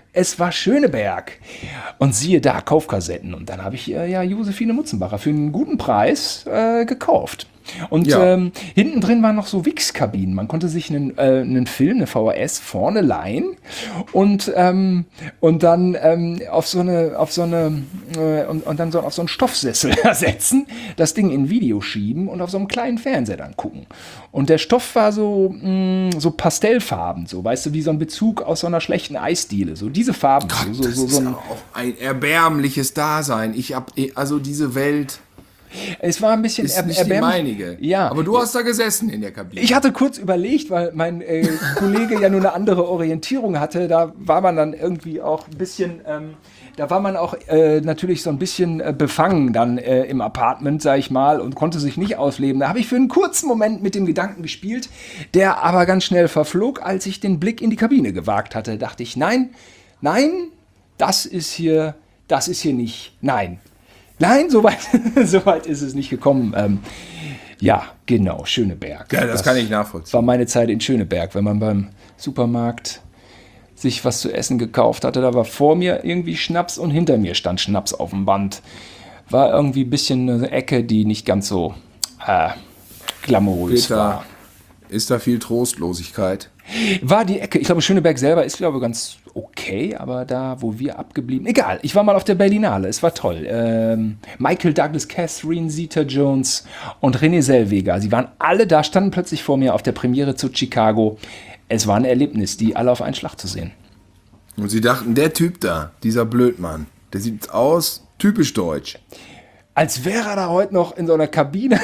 Und siehe da, Kaufkassetten. Und dann habe ich Josephine Mutzenbacher für einen guten Preis gekauft. Und hinten drin waren noch so Wix-Kabinen. Man konnte sich einen Film, eine VHS vorne leihen und dann auf so einen Stoffsessel setzen, das Ding in Video schieben und auf so einem kleinen Fernseher dann gucken. Und der Stoff war so pastellfarben, so, weißt du, wie so ein Bezug aus so einer schlechten Eisdiele. So diese Farben. Gott, das ist auch ein erbärmliches Dasein. Also diese Welt... Es war ein bisschen ist nicht die meinige. Ja. Aber du hast da gesessen in der Kabine. Ich hatte kurz überlegt, weil mein Kollege ja nur eine andere Orientierung hatte. Da war man dann irgendwie auch ein bisschen, natürlich so ein bisschen befangen dann im Apartment, sag ich mal, und konnte sich nicht ausleben. Da habe ich für einen kurzen Moment mit dem Gedanken gespielt, der aber ganz schnell verflog, als ich den Blick in die Kabine gewagt hatte. Dachte ich, nein, das ist hier nicht, nein, so weit ist es nicht gekommen. Ja, genau, Schöneberg. Ja, das kann ich nachvollziehen. War meine Zeit in Schöneberg, wenn man beim Supermarkt sich was zu essen gekauft hatte. Da war vor mir irgendwie Schnaps und hinter mir stand Schnaps auf dem Band. War irgendwie ein bisschen eine Ecke, die nicht ganz so glamourös war. Ist da viel Trostlosigkeit? War die Ecke, ich glaube, Schöneberg selber ist, glaube ich, ganz okay, aber da, wo wir abgeblieben, egal, ich war mal auf der Berlinale, es war toll. Michael Douglas, Catherine Zeta-Jones und Renée Zellweger, sie waren alle da, standen plötzlich vor mir auf der Premiere zu Chicago. Es war ein Erlebnis, die alle auf einen Schlag zu sehen. Und sie dachten, der Typ da, dieser Blödmann, der sieht aus, typisch deutsch. Als wäre er da heute noch in so einer Kabine.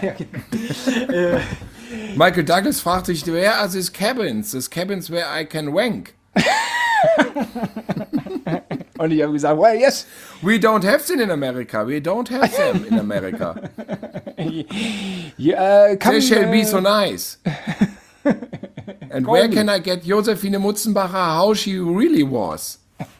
Michael Douglas fragt sich, where are these cabins? These cabins where I can wank. Und ich habe gesagt, well, yes. We don't have them in America. We don't have them in America. They shall be so nice. And where can I get Josephine Mutzenbacher how she really was?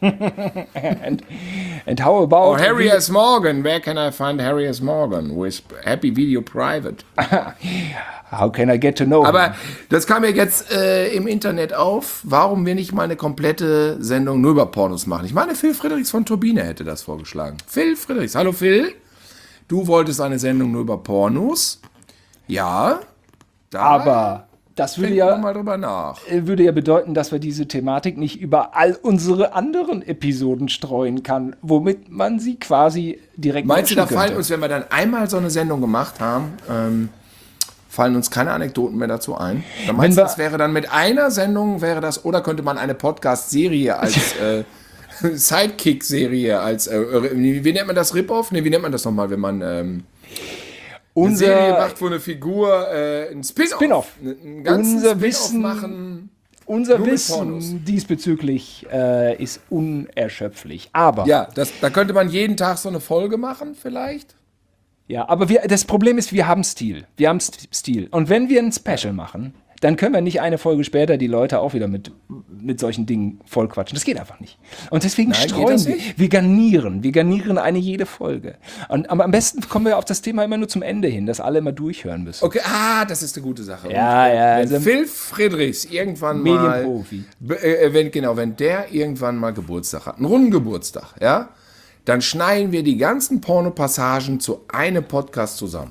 and how about... Or Harry S. Morgan. Where can I find Harry S. Morgan with Happy Video Private? How can I get to know Aber him? das kam mir jetzt im Internet auf, warum wir nicht mal eine komplette Sendung nur über Pornos machen. Ich meine, Phil Friedrichs von Turbine hätte das vorgeschlagen. Phil Friedrichs, hallo Phil. Du wolltest eine Sendung nur über Pornos. Ja. Aber das würde denken wir mal drüber nach. würde ja bedeuten, dass wir diese Thematik nicht über all unsere anderen Episoden streuen kann, womit man sie quasi direkt Meinst du, da matchen fallen könnte. uns, wenn wir dann einmal so eine Sendung gemacht haben, fallen uns keine Anekdoten mehr dazu ein? Dann meinst du, das wäre dann mit einer Sendung, wäre das, oder könnte man eine Podcast-Serie als Sidekick-Serie, als, wie nennt man das, Rip-Off? Ne, wie nennt man das nochmal, wenn man eine Serie macht, wo eine Figur ein Spin-Off. Einen ganzen Unser Spin-Off Wissen- machen. Unser Nur mit Pornos. Wissen diesbezüglich ist unerschöpflich. Aber Ja, da könnte man jeden Tag so eine Folge machen, vielleicht. Ja, aber das Problem ist, wir haben Stil. Wir haben Stil. Und wenn wir ein Special machen, dann können wir nicht eine Folge später die Leute auch wieder mit solchen Dingen vollquatschen. Das geht einfach nicht. Und deswegen Nein, geht streuen das wir. nicht? Wir garnieren eine jede Folge. Aber am besten kommen wir auf das Thema immer nur zum Ende hin, dass alle immer durchhören müssen. Okay, das ist eine gute Sache. Ja, ja, Wenn also- Phil Friedrichs irgendwann mal, Medienprofi. wenn der irgendwann mal Geburtstag hat, einen runden Geburtstag, ja, dann schneiden wir die ganzen Pornopassagen zu einem Podcast zusammen.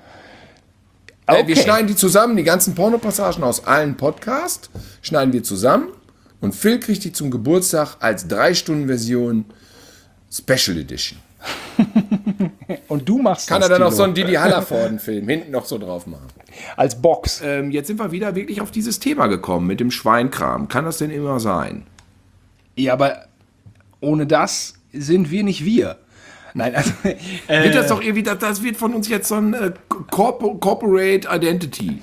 Wir schneiden die zusammen, die ganzen Pornopassagen aus allen Podcasts, schneiden wir zusammen und Phil kriegt die zum Geburtstag als 3-Stunden-Version Special Edition. Und du machst Kann das, er dann auch Tilo, so einen Didi Hallervorden-Film hinten noch so drauf machen. als Box. Jetzt sind wir wieder wirklich auf dieses Thema gekommen mit dem Schweinkram. Kann das denn immer sein? Ja, aber ohne das sind wir nicht wir. Nein, also... Wird das doch irgendwie, das wird von uns jetzt so ein Corporate Identity.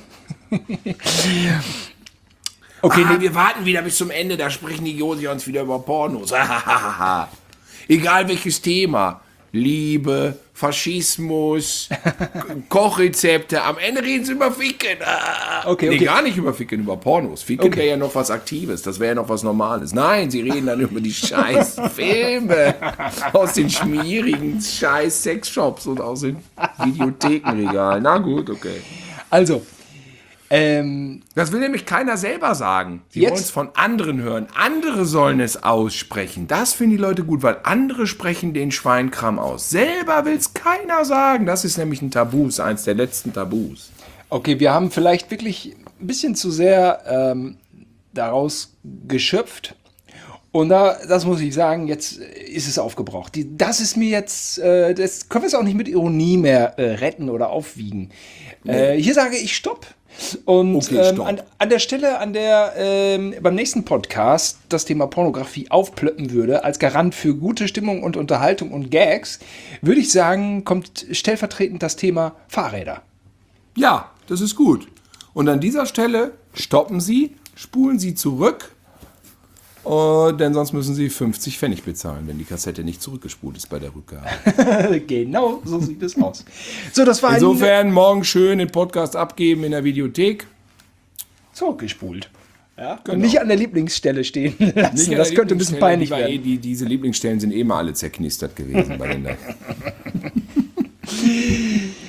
okay, nee, Wir warten wieder bis zum Ende, da sprechen die Josi uns wieder über Pornos. Egal welches Thema. Liebe, Faschismus, Kochrezepte. Am Ende reden sie über Ficken. Okay, Nee, okay. gar nicht über Ficken, über Pornos. Ficken Okay. wäre ja noch was Aktives, das wäre ja noch was Normales. Nein, sie reden dann über die scheiß Filme aus den schmierigen scheiß Sexshops und aus den Videothekenregalen. Na gut, okay. also... Das will nämlich keiner selber sagen. Sie Jetzt- wollen es von anderen hören. Andere sollen es aussprechen. Das finden die Leute gut, weil andere sprechen den Schweinkram aus. Selber will es keiner sagen. Das ist nämlich ein Tabu, ist eins der letzten Tabus. Okay, wir haben vielleicht wirklich ein bisschen zu sehr daraus geschöpft. Und das muss ich sagen, jetzt ist es aufgebraucht. Das ist mir jetzt, das können wir es auch nicht mit Ironie mehr retten oder aufwiegen. Hier sage ich Stopp. Und Okay, stopp. an der Stelle, an der beim nächsten Podcast das Thema Pornografie aufplöppen würde, als Garant für gute Stimmung und Unterhaltung und Gags, würde ich sagen, kommt stellvertretend das Thema Fahrräder. Ja, das ist gut. Und an dieser Stelle stoppen Sie, spulen Sie zurück, denn sonst müssen Sie 50 Pfennig bezahlen, wenn die Kassette nicht zurückgespult ist bei der Rückgabe. Genau, so sieht es aus. So, das war Insofern morgen schön den Podcast abgeben in der Videothek. zurückgespult. Ja, Genau. und nicht an der Lieblingsstelle stehen lassen. Das könnte ein bisschen peinlich werden. Diese Lieblingsstellen sind eh mal alle zerknistert gewesen bei den da.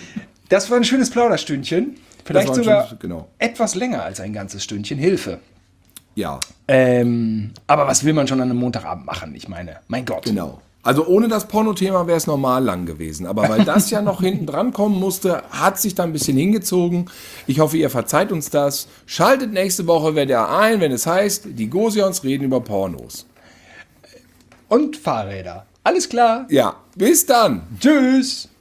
Das war ein schönes Plauderstündchen. Vielleicht war ein sogar schönes- genau. etwas länger als ein ganzes Stündchen. Hilfe. Ja, Aber was will man schon an einem Montagabend machen? Ich meine, mein Gott. genau. Also ohne das Porno-Thema wäre es normal lang gewesen. Aber weil das ja noch hinten dran kommen musste, hat sich da ein bisschen hingezogen. Ich hoffe, ihr verzeiht uns das. Schaltet nächste Woche wieder ein, wenn es heißt, die Gosions reden über Pornos. Und Fahrräder. Alles klar. Ja, bis dann. Tschüss.